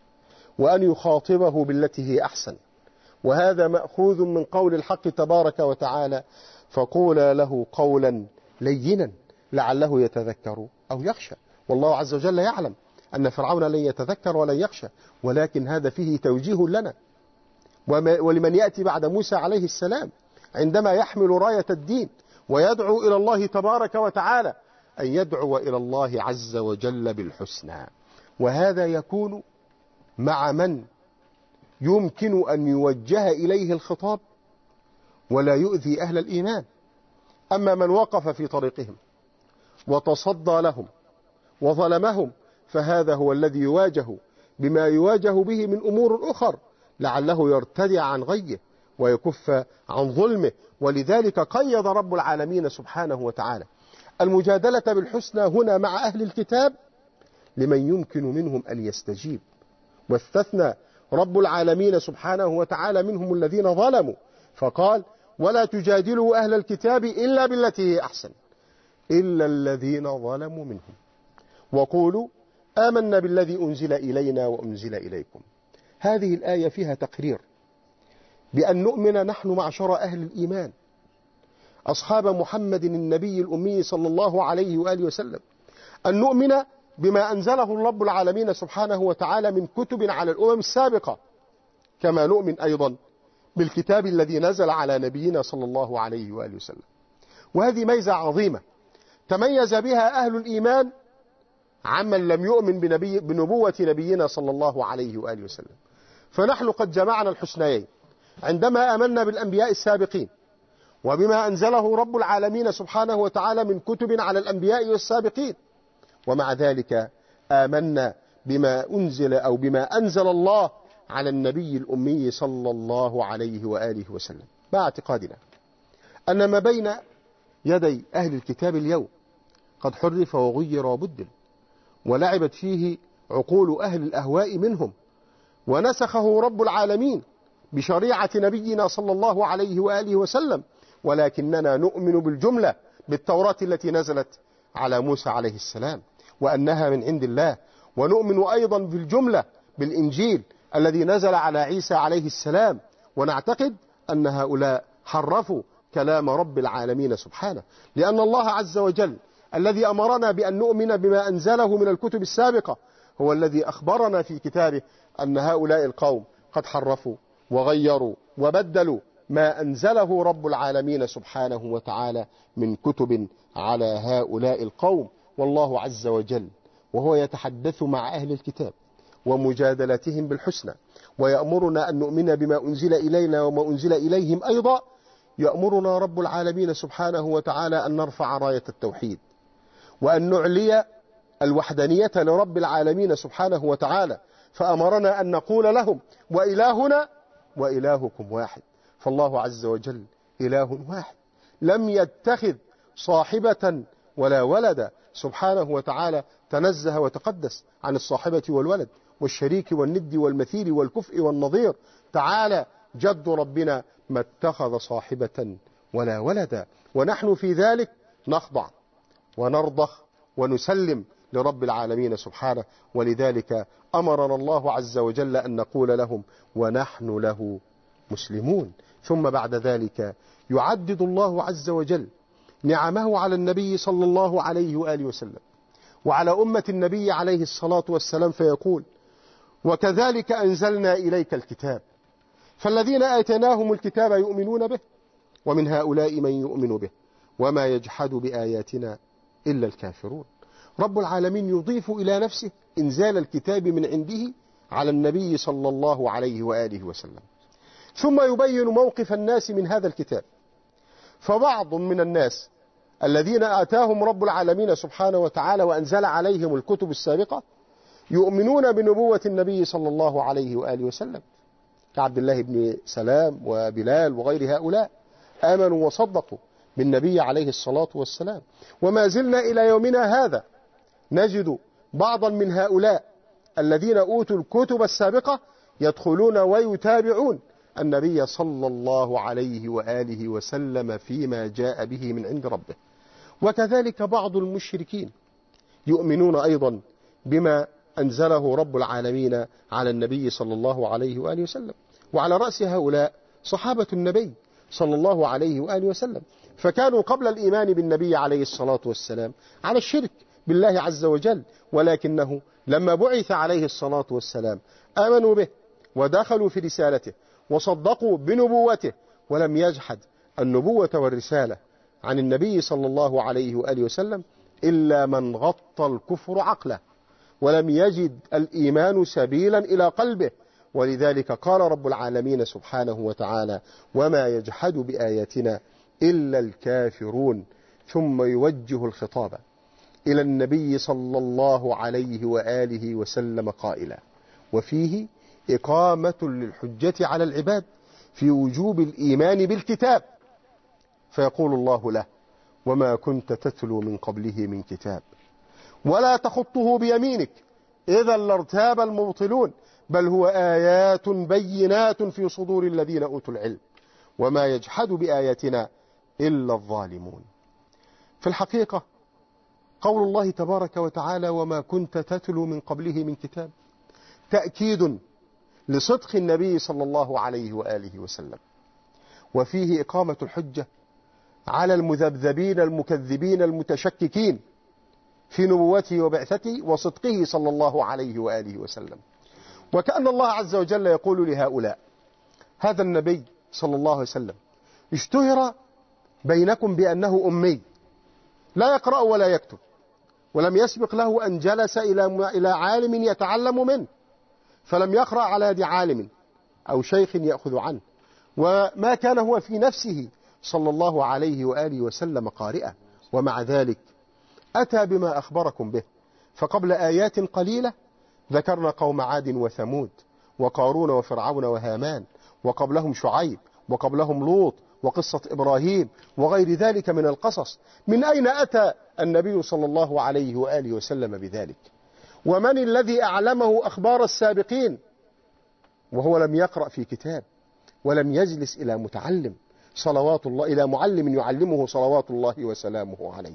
وأن يخاطبه بالتي هي أحسن، وهذا مأخوذ من قول الحق تبارك وتعالى: فقولا له قولا لينا لعله يتذكر أو يخشى. والله عز وجل يعلم أن فرعون لن يتذكر ولن يخشى، ولكن هذا فيه توجيه لنا ولمن يأتي بعد موسى عليه السلام عندما يحمل راية الدين ويدعو إلى الله تبارك وتعالى، أن يدعو إلى الله عز وجل بالحسنى. وهذا يكون مع من يمكن أن يوجه إليه الخطاب ولا يؤذي أهل الإيمان. أما من وقف في طريقهم وتصدى لهم وظلمهم فهذا هو الذي يواجه بما يواجه به من أمور أخر لعله يرتدع عن غيه ويكف عن ظلمه. ولذلك قيد رب العالمين سبحانه وتعالى المجادلة بالحسنى هنا مع أهل الكتاب لمن يمكن منهم أن يستجيب، واستثنى رب العالمين سبحانه وتعالى منهم الذين ظلموا فقال: ولا تجادلوا أهل الكتاب إلا بالتي هي أحسن إلا الذين ظلموا منهم وقولوا آمنا بالذي أنزل إلينا وأنزل إليكم. هذه الآية فيها تقرير بأن نؤمن نحن معشر أهل الإيمان أصحاب محمد النبي الأمي صلى الله عليه وآله وسلم أن نؤمن بما أنزله رب العالمين سبحانه وتعالى من كتب على الأمم السابقة، كما نؤمن أيضا بالكتاب الذي نزل على نبينا صلى الله عليه وآله وسلم. وهذه ميزة عظيمة تميز بها أهل الإيمان عمن لم يؤمن بنبوة نبينا صلى الله عليه وآله وسلم. فنحن قد جمعنا الحسنيين عندما آمنا بالأنبياء السابقين وبما أنزله رب العالمين سبحانه وتعالى من كتب على الأنبياء والسابقين، ومع ذلك آمنا بما أنزل أو بما أنزل الله على النبي الأمي صلى الله عليه وآله وسلم، مع اعتقادنا أن ما بين يدي أهل الكتاب اليوم قد حرف وغير وبدل ولعبت فيه عقول أهل الأهواء منهم، ونسخه رب العالمين بشريعة نبينا صلى الله عليه وآله وسلم، ولكننا نؤمن بالجملة بالتوراة التي نزلت على موسى عليه السلام وأنها من عند الله، ونؤمن أيضا بالجملة بالإنجيل الذي نزل على عيسى عليه السلام، ونعتقد أن هؤلاء حرفوا كلام رب العالمين سبحانه، لأن الله عز وجل الذي أمرنا بأن نؤمن بما أنزله من الكتب السابقة هو الذي أخبرنا في كتابه أن هؤلاء القوم قد حرفوا وغيروا وبدلوا ما أنزله رب العالمين سبحانه وتعالى من كتب على هؤلاء القوم. والله عز وجل وهو يتحدث مع أهل الكتاب ومجادلتهم بالحسنى ويأمرنا أن نؤمن بما أنزل إلينا وما أنزل إليهم أيضا، يأمرنا رب العالمين سبحانه وتعالى أن نرفع راية التوحيد وأن نعلي الوحدانية لرب العالمين سبحانه وتعالى، فأمرنا أن نقول لهم: وإلهنا وإلهكم واحد. فالله عز وجل إله واحد لم يتخذ صاحبة ولا ولدا سبحانه وتعالى، تنزه وتقدس عن الصاحبة والولد والشريك والند والمثيل والكفء والنظير. تعالى جد ربنا ما اتخذ صاحبة ولا ولدا، ونحن في ذلك نخضع ونرضخ ونسلم لرب العالمين سبحانه. ولذلك أمرنا الله عز وجل أن نقول لهم: ونحن له مسلمون. ثم بعد ذلك يعدد الله عز وجل نعمه على النبي صلى الله عليه وآله وسلم وعلى أمة النبي عليه الصلاة والسلام فيقول: وكذلك أنزلنا إليك الكتاب فالذين آتيناهم الكتاب يؤمنون به ومن هؤلاء من يؤمن به وما يجحد بآياتنا إلا الكافرون. رب العالمين يضيف إلى نفسه إنزال الكتاب من عنده على النبي صلى الله عليه وآله وسلم، ثم يبين موقف الناس من هذا الكتاب. فبعض من الناس الذين آتاهم رب العالمين سبحانه وتعالى وأنزل عليهم الكتب السابقة يؤمنون بنبوة النبي صلى الله عليه وآله وسلم، كعبد الله بن سلام وبلال وغير هؤلاء، آمنوا وصدقوا بالنبي عليه الصلاة والسلام. وما زلنا إلى يومنا هذا نجد بعضا من هؤلاء الذين أوتوا الكتب السابقة يدخلون ويتابعون النبي صلى الله عليه وآله وسلم فيما جاء به من عند ربه. وكذلك بعض المشركين يؤمنون أيضا بما أنزله رب العالمين على النبي صلى الله عليه وآله وسلم، وعلى رأس هؤلاء صحابة النبي صلى الله عليه وآله وسلم، فكانوا قبل الإيمان بالنبي عليه الصلاة والسلام على الشرك بالله عز وجل، ولكنه لما بعث عليه الصلاة والسلام آمنوا به ودخلوا في رسالته وصدقوا بنبوته، ولم يجحد النبوة والرسالة عن النبي صلى الله عليه وآله وسلم إلا من غطى الكفر عقله ولم يجد الإيمان سبيلا إلى قلبه. ولذلك قال رب العالمين سبحانه وتعالى: وما يجحد بآياتنا إلا الكافرون. ثم يوجه الخطاب إلى النبي صلى الله عليه وآله وسلم قائلا، وفيه إقامة للحجة على العباد في وجوب الإيمان بالكتاب، فيقول الله له: وما كنت تتلو من قبله من كتاب ولا تخطه بيمينك إذا لارتاب المبطلون بل هو آيات بينات في صدور الذين أوتوا العلم وما يجحد بآياتنا إلا الظالمون. في الحقيقة قول الله تبارك وتعالى: وما كنت تتلو من قبله من كتاب، تأكيد لصدق النبي صلى الله عليه وآله وسلم، وفيه إقامة الحجة على المذبذبين المكذبين المتشككين في نبوته وبعثته وصدقه صلى الله عليه وآله وسلم. وكأن الله عز وجل يقول لهؤلاء: هذا النبي صلى الله عليه وسلم اشتهر بينكم بأنه أمي لا يقرأ ولا يكتب، ولم يسبق له أن جلس إلى عالم يتعلم منه، فلم يقرأ على يد عالم أو شيخ يأخذ عنه، وما كان هو في نفسه صلى الله عليه وآله وسلم قارئا، ومع ذلك أتى بما أخبركم به. فقبل آيات قليلة ذكرنا قوم عاد وثمود وقارون وفرعون وهامان، وقبلهم شعيب وقبلهم لوط وقصة إبراهيم وغير ذلك من القصص. من أين أتى النبي صلى الله عليه وآله وسلم بذلك؟ ومن الذي أعلمه أخبار السابقين وهو لم يقرأ في كتاب ولم يجلس إلى متعلم صلوات الله، إلى معلم يعلمه صلوات الله وسلامه عليه؟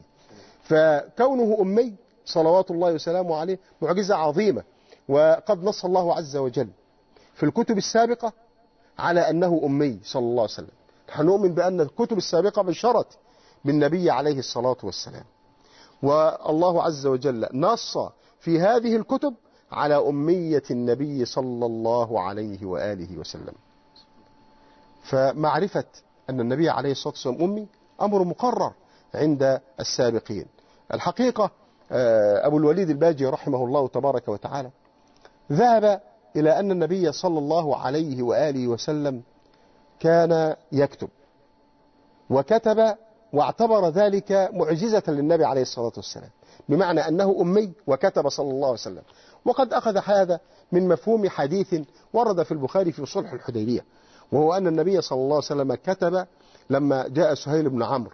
فكونه أمي صلوات الله وسلامه عليه معجزة عظيمة، وقد نص الله عز وجل في الكتب السابقة على أنه أمي صلى الله عليه وسلم. نحن نؤمن بأن الكتب السابقة بشرت بالنبي عليه الصلاة والسلام، والله عز وجل نص في هذه الكتب على أمية النبي صلى الله عليه وآله وسلم. فمعرفة أن النبي عليه الصلاة والسلام أمي أمر مقرر عند السابقين. الحقيقة أبو الوليد الباجي رحمه الله تبارك وتعالى ذهب إلى أن النبي صلى الله عليه وآله وسلم كان يكتب وكتب، واعتبر ذلك معجزة للنبي عليه الصلاة والسلام، بمعنى أنه أمي وكتب صلى الله عليه وسلم. وقد أخذ هذا من مفهوم حديث ورد في البخاري في صلح الحديبية، وهو أن النبي صلى الله عليه وسلم كتب لما جاء سهيل بن عمرو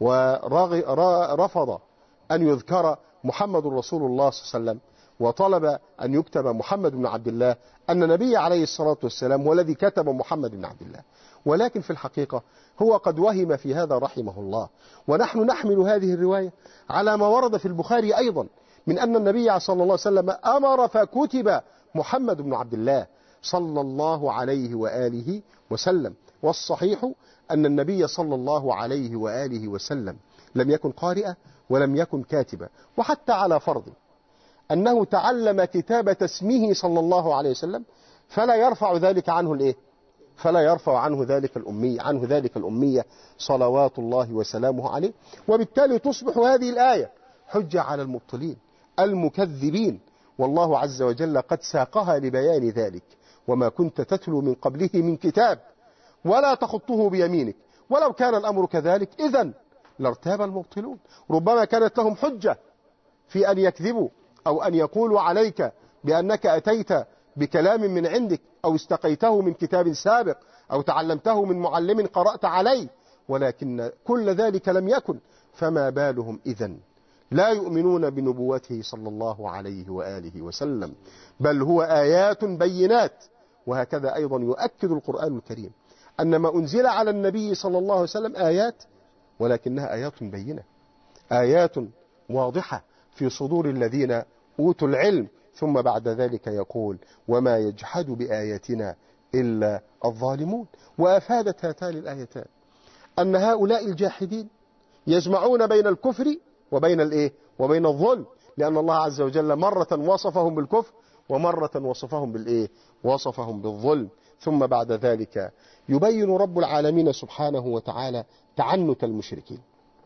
ورفض أن يذكر محمد رسول الله صلى الله عليه وسلم وطلب أن يكتب محمد بن عبد الله، أن النبي عليه الصلاة والسلام هو الذي كتب محمد بن عبد الله. ولكن في الحقيقة هو قد وهم في هذا رحمه الله، ونحن نحمل هذه الرواية على ما ورد في البخاري أيضا من أن النبي صلى الله عليه وسلم أمر فكتب محمد بن عبد الله صلى الله عليه وآله وسلم. والصحيح أن النبي صلى الله عليه وآله وسلم لم يكن قارئا ولم يكن كاتبا، وحتى على فرض أنه تعلم كتابة اسمه صلى الله عليه وسلم فلا يرفع ذلك عنه الإيه؟ فلا يرفع عنه ذلك الأمية صلوات الله وسلامه عليه. وبالتالي تصبح هذه الآية حجة على المبطلين المكذبين، والله عز وجل قد ساقها لبيان ذلك: وما كنت تتلو من قبله من كتاب ولا تخطه بيمينك. ولو كان الأمر كذلك إذن لارتاب المبطلون، ربما كانت لهم حجة في أن يكذبوا أو أن يقولوا عليك بأنك أتيت بكلام من عندك أو استقيته من كتاب سابق أو تعلمته من معلم قرأت عليه، ولكن كل ذلك لم يكن، فما بالهم إذن لا يؤمنون بنبوته صلى الله عليه وآله وسلم، بل هو آيات بينات. وهكذا أيضا يؤكد القرآن الكريم أن ما أنزل على النبي صلى الله عليه وسلم آيات، ولكنها آيات بينة، آيات واضحة في صدور الذين أوتوا العلم. ثم بعد ذلك يقول: وما يجحد بآياتنا إلا الظالمون. وأفادت هاتان الآيتان أن هؤلاء الجاحدين يجمعون بين الكفر وبين الظلم، لأن الله عز وجل مرة وصفهم بالكفر ومرة وصفهم بالظلم. ثم بعد ذلك يبين رب العالمين سبحانه وتعالى تعنت المشركين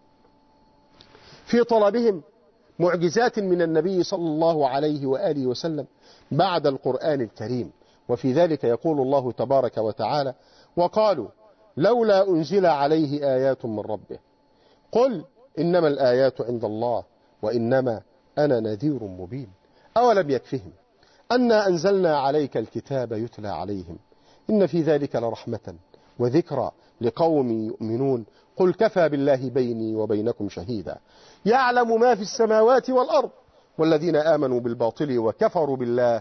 في طلبهم معجزات من النبي صلى الله عليه وآله وسلم بعد القرآن الكريم. وفي ذلك يقول الله تبارك وتعالى: وقالوا لولا أنزل عليه آيات من ربه قل إنما الآيات عند الله وإنما أنا نذير مبين أولم يكفهم أنا أنزلنا عليك الكتاب يتلى عليهم إن في ذلك لرحمة وذكرى لقوم يؤمنون قل كفى بالله بيني وبينكم شهيدا يعلم ما في السماوات والأرض والذين آمنوا بالباطل وكفروا بالله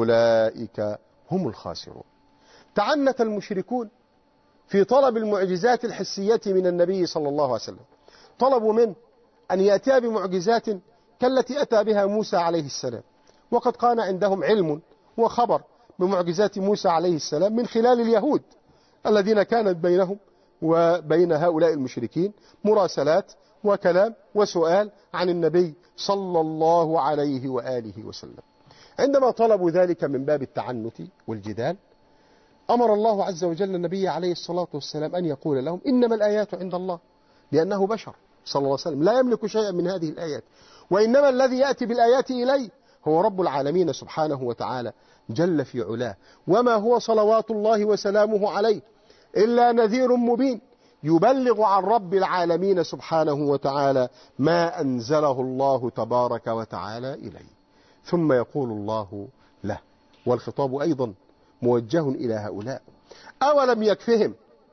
أولئك هم الخاسرون. تعنت المشركون في طلب المعجزات الحسية من النبي صلى الله عليه وسلم، طلبوا منه أن يأتي بمعجزات كالتي أتى بها موسى عليه السلام، وقد كان عندهم علم وخبر بمعجزات موسى عليه السلام من خلال اليهود الذين كانت بينهم وبين هؤلاء المشركين مراسلات وكلام وسؤال عن النبي صلى الله عليه وآله وسلم. عندما طلبوا ذلك من باب التعنت والجدال، أمر الله عز وجل النبي عليه الصلاة والسلام أن يقول لهم إنما الآيات عند الله، لأنه بشر صلى الله عليه وسلم لا يملك شيئا من هذه الآيات، وإنما الذي يأتي بالآيات إليه هو رب العالمين سبحانه وتعالى جل في علاه، وما هو صلوات الله وسلامه عليه إلا نذير مبين يبلغ عن رب العالمين سبحانه وتعالى ما أنزله الله تبارك وتعالى إليه. ثم يقول الله له، والخطاب أيضا موجه إلى هؤلاء: أولم يكفهم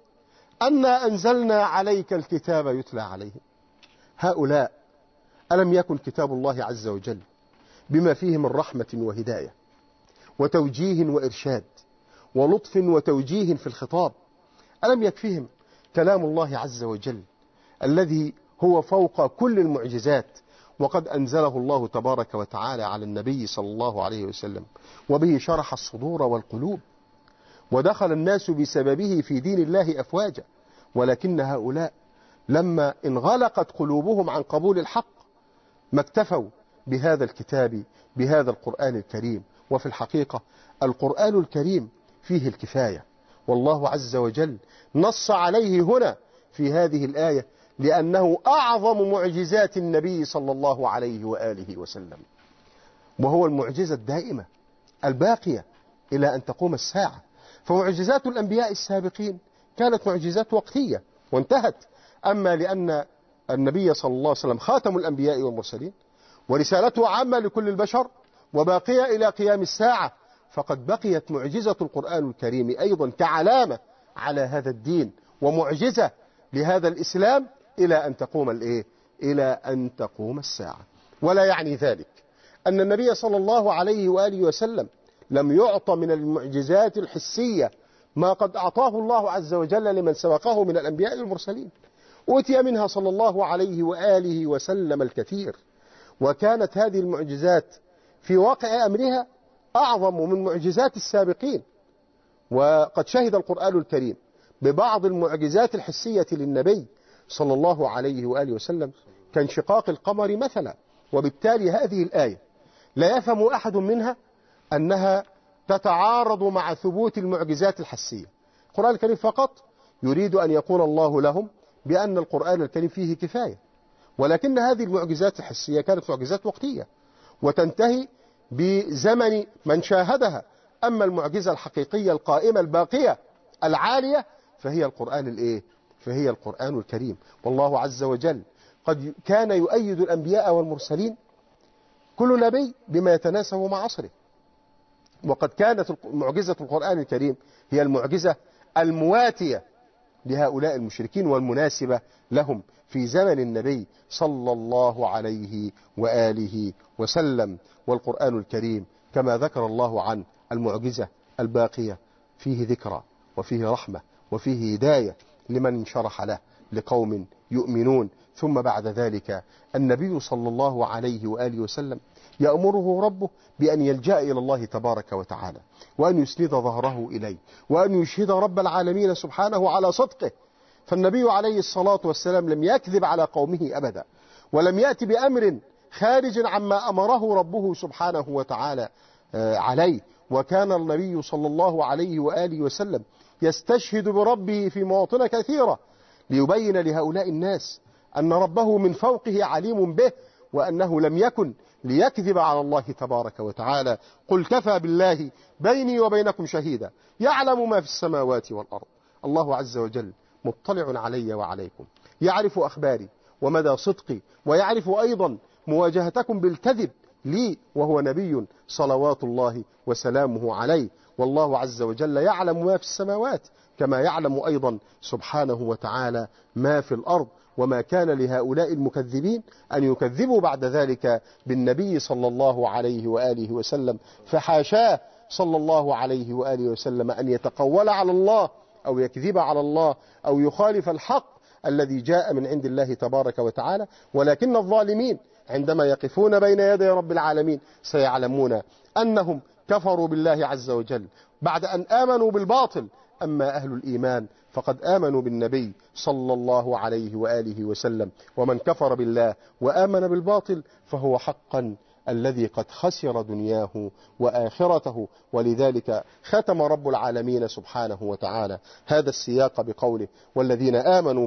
أنا أنزلنا عليك الكتاب يتلى عليهم. هؤلاء ألم يكن كتاب الله عز وجل بما فيه من رحمة وهداية وتوجيه وإرشاد ولطف وتوجيه في الخطاب، ألم يكفهم كلام الله عز وجل الذي هو فوق كل المعجزات، وقد أنزله الله تبارك وتعالى على النبي صلى الله عليه وسلم، وبه شرح الصدور والقلوب، ودخل الناس بسببه في دين الله أفواجا، ولكن هؤلاء لما انغلقت قلوبهم عن قبول الحق ما اكتفوا بهذا الكتاب بهذا القرآن الكريم. وفي الحقيقة القرآن الكريم فيه الكفاية، والله عز وجل نص عليه هنا في هذه الآية لأنه أعظم معجزات النبي صلى الله عليه وآله وسلم، وهو المعجزة الدائمة الباقية إلى أن تقوم الساعة. فمعجزات الأنبياء السابقين كانت معجزات وقتية وانتهت، أما لأن النبي صلى الله عليه وسلم خاتم الأنبياء والمرسلين ورسالته عامة لكل البشر وباقية إلى قيام الساعة، فقد بقيت معجزة القرآن الكريم أيضا كعلامة على هذا الدين ومعجزة لهذا الإسلام إلى أن تقوم الساعة. ولا يعني ذلك أن النبي صلى الله عليه وآله وسلم لم يعط من المعجزات الحسية ما قد أعطاه الله عز وجل لمن سبقه من الأنبياء المرسلين، أوتي منها صلى الله عليه وآله وسلم الكثير، وكانت هذه المعجزات في واقع أمرها أعظم من معجزات السابقين. وقد شهد القرآن الكريم ببعض المعجزات الحسية للنبي صلى الله عليه وآله وسلم كانشقاق القمر مثلا، وبالتالي هذه الآية لا يفهم أحد منها أنها تتعارض مع ثبوت المعجزات الحسية. القرآن الكريم فقط يريد أن يقول الله لهم بأن القرآن الكريم فيه كفاية، ولكن هذه المعجزات الحسية كانت معجزات وقتية وتنتهي بزمن من شاهدها، أما المعجزة الحقيقية القائمة الباقية العالية فهي القرآن الكريم. والله عز وجل قد كان يؤيد الأنبياء والمرسلين كل نبي بما يتناسب مع عصره، وقد كانت معجزة القرآن الكريم هي المعجزة المواتية لهؤلاء المشركين والمناسبة لهم في زمن النبي صلى الله عليه وآله وسلم. والقرآن الكريم كما ذكر الله عن المعجزة الباقية فيه ذكرى وفيه رحمة وفيه هداية لمن انشرح له لقوم يؤمنون. ثم بعد ذلك النبي صلى الله عليه وآله وسلم يأمره ربه بأن يلجأ إلى الله تبارك وتعالى، وأن يسند ظهره إليه، وأن يشهد رب العالمين سبحانه على صدقه. فالنبي عليه الصلاة والسلام لم يكذب على قومه أبدا، ولم يأتي بأمر خارج عما أمره ربه سبحانه وتعالى عليه. وكان النبي صلى الله عليه وآله وسلم يستشهد بربه في مواطن كثيرة ليبين لهؤلاء الناس أن ربه من فوقه عليم به، وأنه لم يكن ليكذب على الله تبارك وتعالى. قل كفى بالله بيني وبينكم شهيدا يعلم ما في السماوات والأرض. الله عز وجل مطلع علي وعليكم، يعرف أخباري ومدى صدقي، ويعرف أيضا مواجهتكم بالكذب لي وهو نبي صلوات الله وسلامه عليه. والله عز وجل يعلم ما في السماوات كما يعلم أيضا سبحانه وتعالى ما في الأرض. وما كان لهؤلاء المكذبين أن يكذبوا بعد ذلك بالنبي صلى الله عليه وآله وسلم، فحاشاه صلى الله عليه وآله وسلم أن يتقول على الله أو يكذب على الله أو يخالف الحق الذي جاء من عند الله تبارك وتعالى. ولكن الظالمين عندما يقفون بين يدي رب العالمين سيعلمون أنهم كفروا بالله عز وجل بعد أن آمنوا بالباطل. أما أهل الإيمان فقد آمنوا بالنبي صلى الله عليه وآله وسلم. ومن كفر بالله وآمن بالباطل فهو حقا الذي قد خسر دنياه وآخرته. ولذلك ختم رب العالمين سبحانه وتعالى هذا السياق بقوله: والذين آمنوا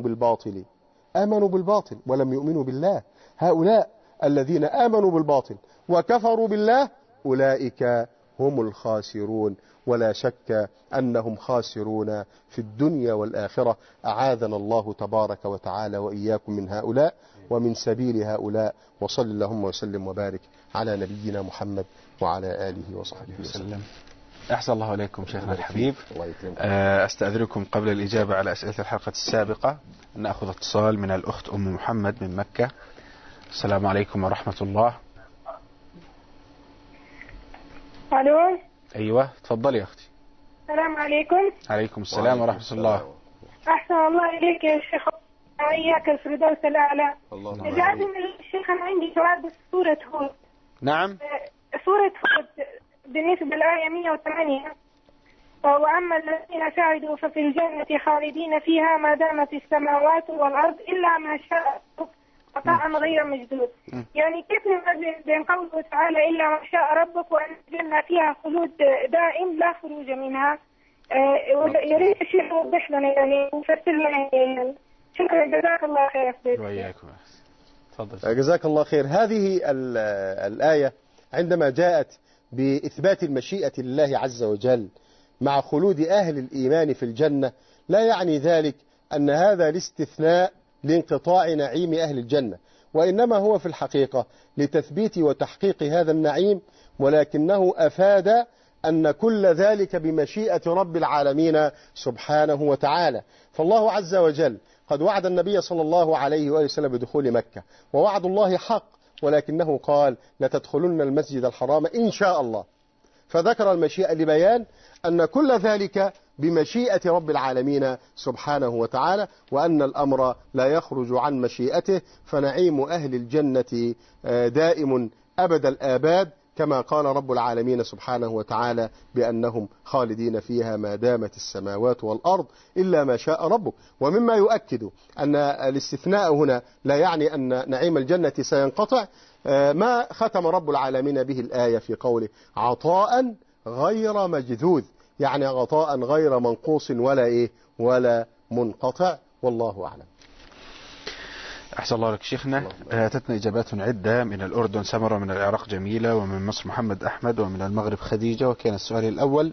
بالباطل ولم يؤمنوا بالله. هؤلاء الذين آمنوا بالباطل وكفروا بالله أولئك هم الخاسرون، ولا شك أنهم خاسرون في الدنيا والآخرة. أعاذنا الله تبارك وتعالى وإياكم من هؤلاء ومن سبيل هؤلاء. وصل اللهم وسلم وبارك على نبينا محمد وعلى آله وصحبه وسلم. أحسن الله إليكم شيخنا الحبيب. أستأذنكم قبل الإجابة على أسئلة الحلقة السابقة أن نأخذ اتصال من الأخت أم محمد من مكة. السلام عليكم ورحمة الله. الو. ايوه تفضلي يا اختي. السلام عليكم. عليكم السلام ورحمه الله. احسن الله اليك يا شيخ، وإياك الفردوس الأعلى. لازم الشيخ أنا عندي سؤال بسورة هود. نعم. سورة هود بالنسبة للآية 108: وأما الذين سعدوا ففي الجنة خالدين فيها ما دامت السماوات والأرض إلا ما شاء عطاء غير مجدود. يعني كيف نمثل بين قوله تعالى إلا ما شاء ربك وأن الجنة فيها خلود دائم لا خروج منها؟ يريد الشيخ يوضح لنا يعني ويفسر لنا. شكرا جزاك الله خير. وإياكم. تفضل. جزاك الله خير. هذه الآية عندما جاءت بإثبات المشيئة لله عز وجل مع خلود أهل الإيمان في الجنة لا يعني ذلك أن هذا الاستثناء لانقطاع نعيم أهل الجنة، وإنما هو في الحقيقة لتثبيت وتحقيق هذا النعيم، ولكنه أفاد أن كل ذلك بمشيئة رب العالمين سبحانه وتعالى. فالله عز وجل قد وعد النبي صلى الله عليه وآله وسلم بدخول مكة، ووعد الله حق، ولكنه قال لتدخلن المسجد الحرام إن شاء الله، فذكر المشيئة لبيان أن كل ذلك بمشيئة رب العالمين سبحانه وتعالى، وأن الأمر لا يخرج عن مشيئته، فنعيم أهل الجنة دائم أبد الآباد، كما قال رب العالمين سبحانه وتعالى بأنهم خالدين فيها ما دامت السماوات والأرض إلا ما شاء ربك. ومما يؤكد أن الاستثناء هنا لا يعني أن نعيم الجنة سينقطع ما ختم رب العالمين به الآية في قوله عطاء غير مجذوذ، يعني عطاء غير منقوص ولا منقطع، والله أعلم. أحسن الله لك شيخنا. أتتنا إجابات عدة من الأردن سمرة، من العراق جميلة، ومن مصر محمد أحمد، ومن المغرب خديجة. وكان السؤال الأول: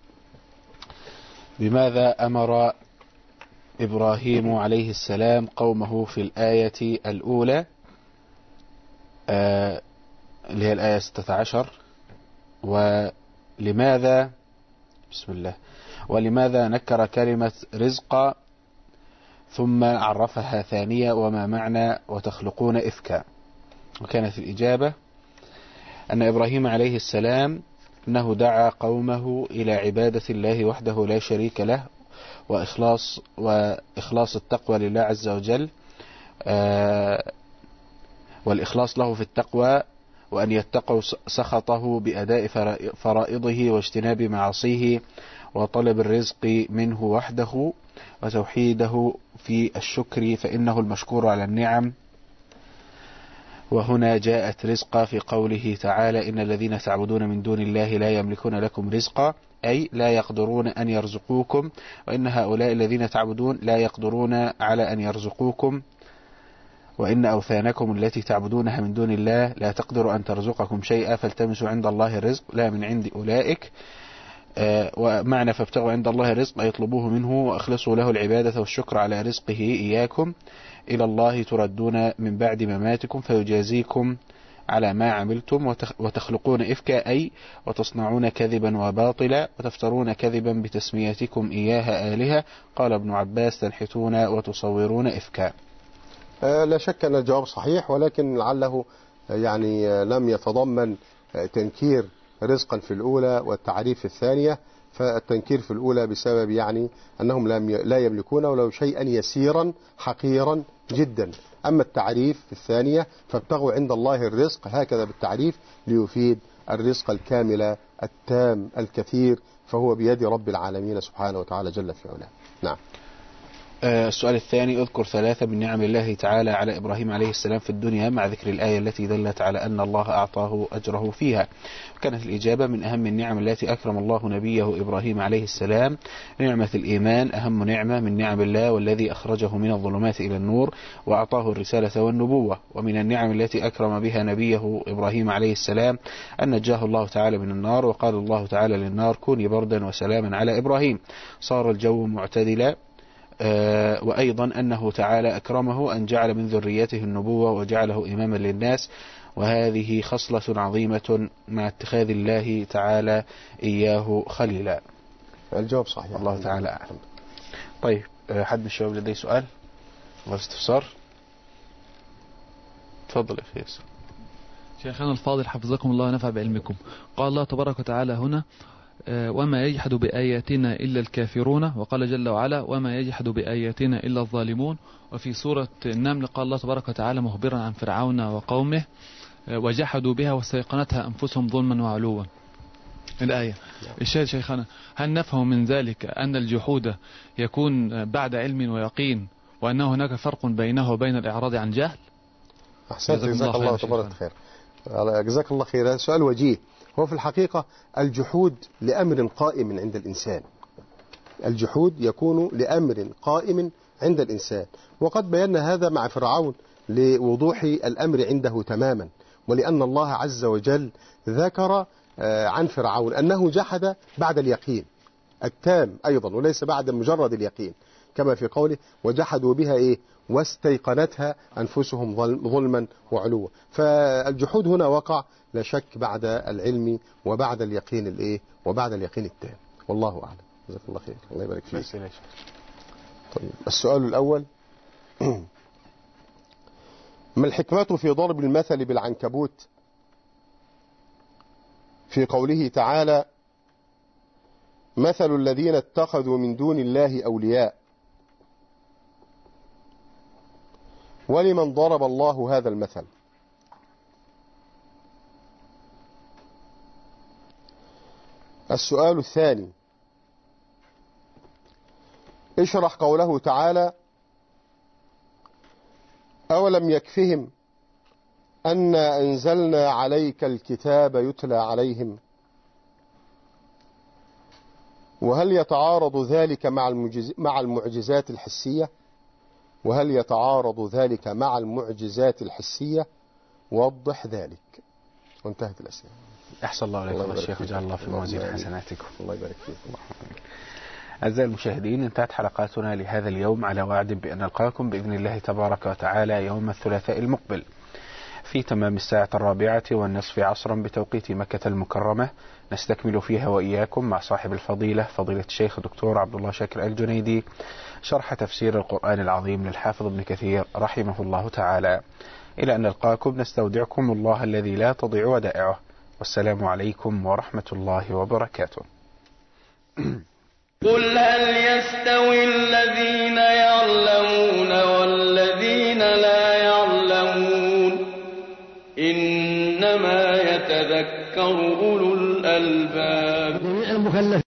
بماذا أمر إبراهيم عليه السلام قومه في الآية الأولى اللي هي الآية 16؟ ولماذا نكر كلمة رزق ثم عرفها ثانية وما معنى وتخلقون إفكا. وكانت الإجابة أن إبراهيم عليه السلام أنه دعا قومه إلى عبادة الله وحده لا شريك له وإخلاص التقوى لله عز وجل، والإخلاص له في التقوى، وأن يتقوا سخطه بأداء فرائضه واجتناب معاصيه، وطلب الرزق منه وحده، وتوحيده في الشكر فإنه المشكور على النعم. وهنا جاءت رزقا في قوله تعالى: إن الذين تعبدون من دون الله لا يملكون لكم رزقا، أي لا يقدرون أن يرزقوكم، وإن هؤلاء الذين تعبدون لا يقدرون على أن يرزقوكم، وإن أوثانكم التي تعبدونها من دون الله لا تقدر أن ترزقكم شيئا فالتمسوا عند الله الرزق لا من عند أولئك. ومعنى فابتغوا عند الله الرزق أي يطلبوه منه وأخلصوا له العبادة والشكر على رزقه إياكم، إلى الله تردون من بعد مماتكم فيجازيكم على ما عملتم، وتخلقون إفكا أي وتصنعون كذبا وباطلا، وتفترون كذبا بتسميتكم إياها آلهة. قال ابن عباس: تنحتون وتصورون إفكا. لا شك أن الجواب صحيح، ولكن لعله يعني لم يتضمن تنكير رزقا في الأولى والتعريف في الثانية. فالتنكير في الأولى بسبب يعني أنهم لا يملكون ولو شيئا يسيرا حقيرا جدا. أما التعريف في الثانية فابتغوا عند الله الرزق هكذا بالتعريف ليفيد الرزق الكامل التام الكثير، فهو بيد رب العالمين سبحانه وتعالى جل في علاه. نعم. السؤال الثاني: اذكر 3 من نعم الله تعالى على إبراهيم عليه السلام في الدنيا مع ذكر الآية التي دلت على أن الله أعطاه أجره فيها. كانت الإجابة: من أهم النعم التي أكرم الله نبيه إبراهيم عليه السلام نعمة الإيمان، أهم نعمة من نعم الله، والذي أخرجه من الظلمات إلى النور وأعطاه الرسالة والنبوة. ومن النعم التي أكرم بها نبيه إبراهيم عليه السلام أن نجاه الله تعالى من النار، وقال الله تعالى للنار: كوني بردا وسلاما على إبراهيم، صار الجو معتدلا. وأيضا أنه تعالى أكرمه أن جعل من ذريته النبوة وجعله إماما للناس، وهذه خصلة عظيمة مع اتخاذ الله تعالى إياه خليلا. الجواب صحيح، الله تعالى أعلم. طيب، حد من الشباب لديه سؤال أو استفسار؟ تفضل يا أخي. شيخنا الفاضل حفظكم الله ونفع بعلمكم. قال الله تبارك وتعالى هنا: وما يجحد بآياتنا إلا الكافرون، وقال جل وعلا: وما يجحد بآياتنا إلا الظالمون. وفي سورة النمل قال الله تبارك وتعالى مخبرا عن فرعون وقومه: وجحدوا بها واستيقنتها أنفسهم ظلما وعلوا. الآية. الشاهد شيخنا: هل نفهم من ذلك أن الجحود يكون بعد علم ويقين، وأنه هناك فرق بينه وبين الإعراض عن جهل؟ أحسنت، جزاك الله تبارك خير. جزاك الله خير. هذا سؤال وجيه. هو في الحقيقة الجحود لأمر قائم عند الإنسان. الجحود يكون لأمر قائم عند الإنسان، وقد بينا هذا مع فرعون لوضوح الأمر عنده تماما، ولأن الله عز وجل ذكر عن فرعون أنه جحد بعد اليقين التام أيضا، وليس بعد مجرد اليقين، كما في قوله: وجحدوا بها واستيقنتها أنفسهم ظلما وعلوا. فالجحود هنا وقع لا شك بعد العلم وبعد اليقين وبعد اليقين التام، والله أعلم. جزاك الله خير، الله يبارك فيك. طيب، السؤال الأول: ما الحكمة في ضرب المثل بالعنكبوت في قوله تعالى: مثل الذين اتخذوا من دون الله أولياء، ولمن ضرب الله هذا المثل؟ السؤال الثاني: اشرح قوله تعالى: أولم يكفهم أنا أنزلنا عليك الكتاب يتلى عليهم. وهل يتعارض ذلك مع المعجزات الحسية؟ وهل يتعارض ذلك مع المعجزات الحسية؟ وضح ذلك. وانتهت الأسئلة. أحسن الله عليكم الشيخ، وجعل الله في موازين حسناتكم. الله يبارك فيك. أعزائي المشاهدين، انتهت حلقاتنا لهذا اليوم على وعد بأن نلقاكم بإذن الله تبارك وتعالى يوم الثلاثاء المقبل في تمام 4:04 عصرا بتوقيت مكة المكرمة، نستكمل فيها وإياكم مع صاحب الفضيلة فضيلة الشيخ الدكتور عبد الله شاكر الجنيدي شرح تفسير القرآن العظيم للحافظ ابن كثير رحمه الله تعالى. إلى أن نلقاكم نستودعكم الله الذي لا تضيع ودائعه، والسلام عليكم ورحمة الله وبركاته. قل هل يستوي الذين يعلمون والذين لا يعلمون إنما يتذكر أولو الألباب.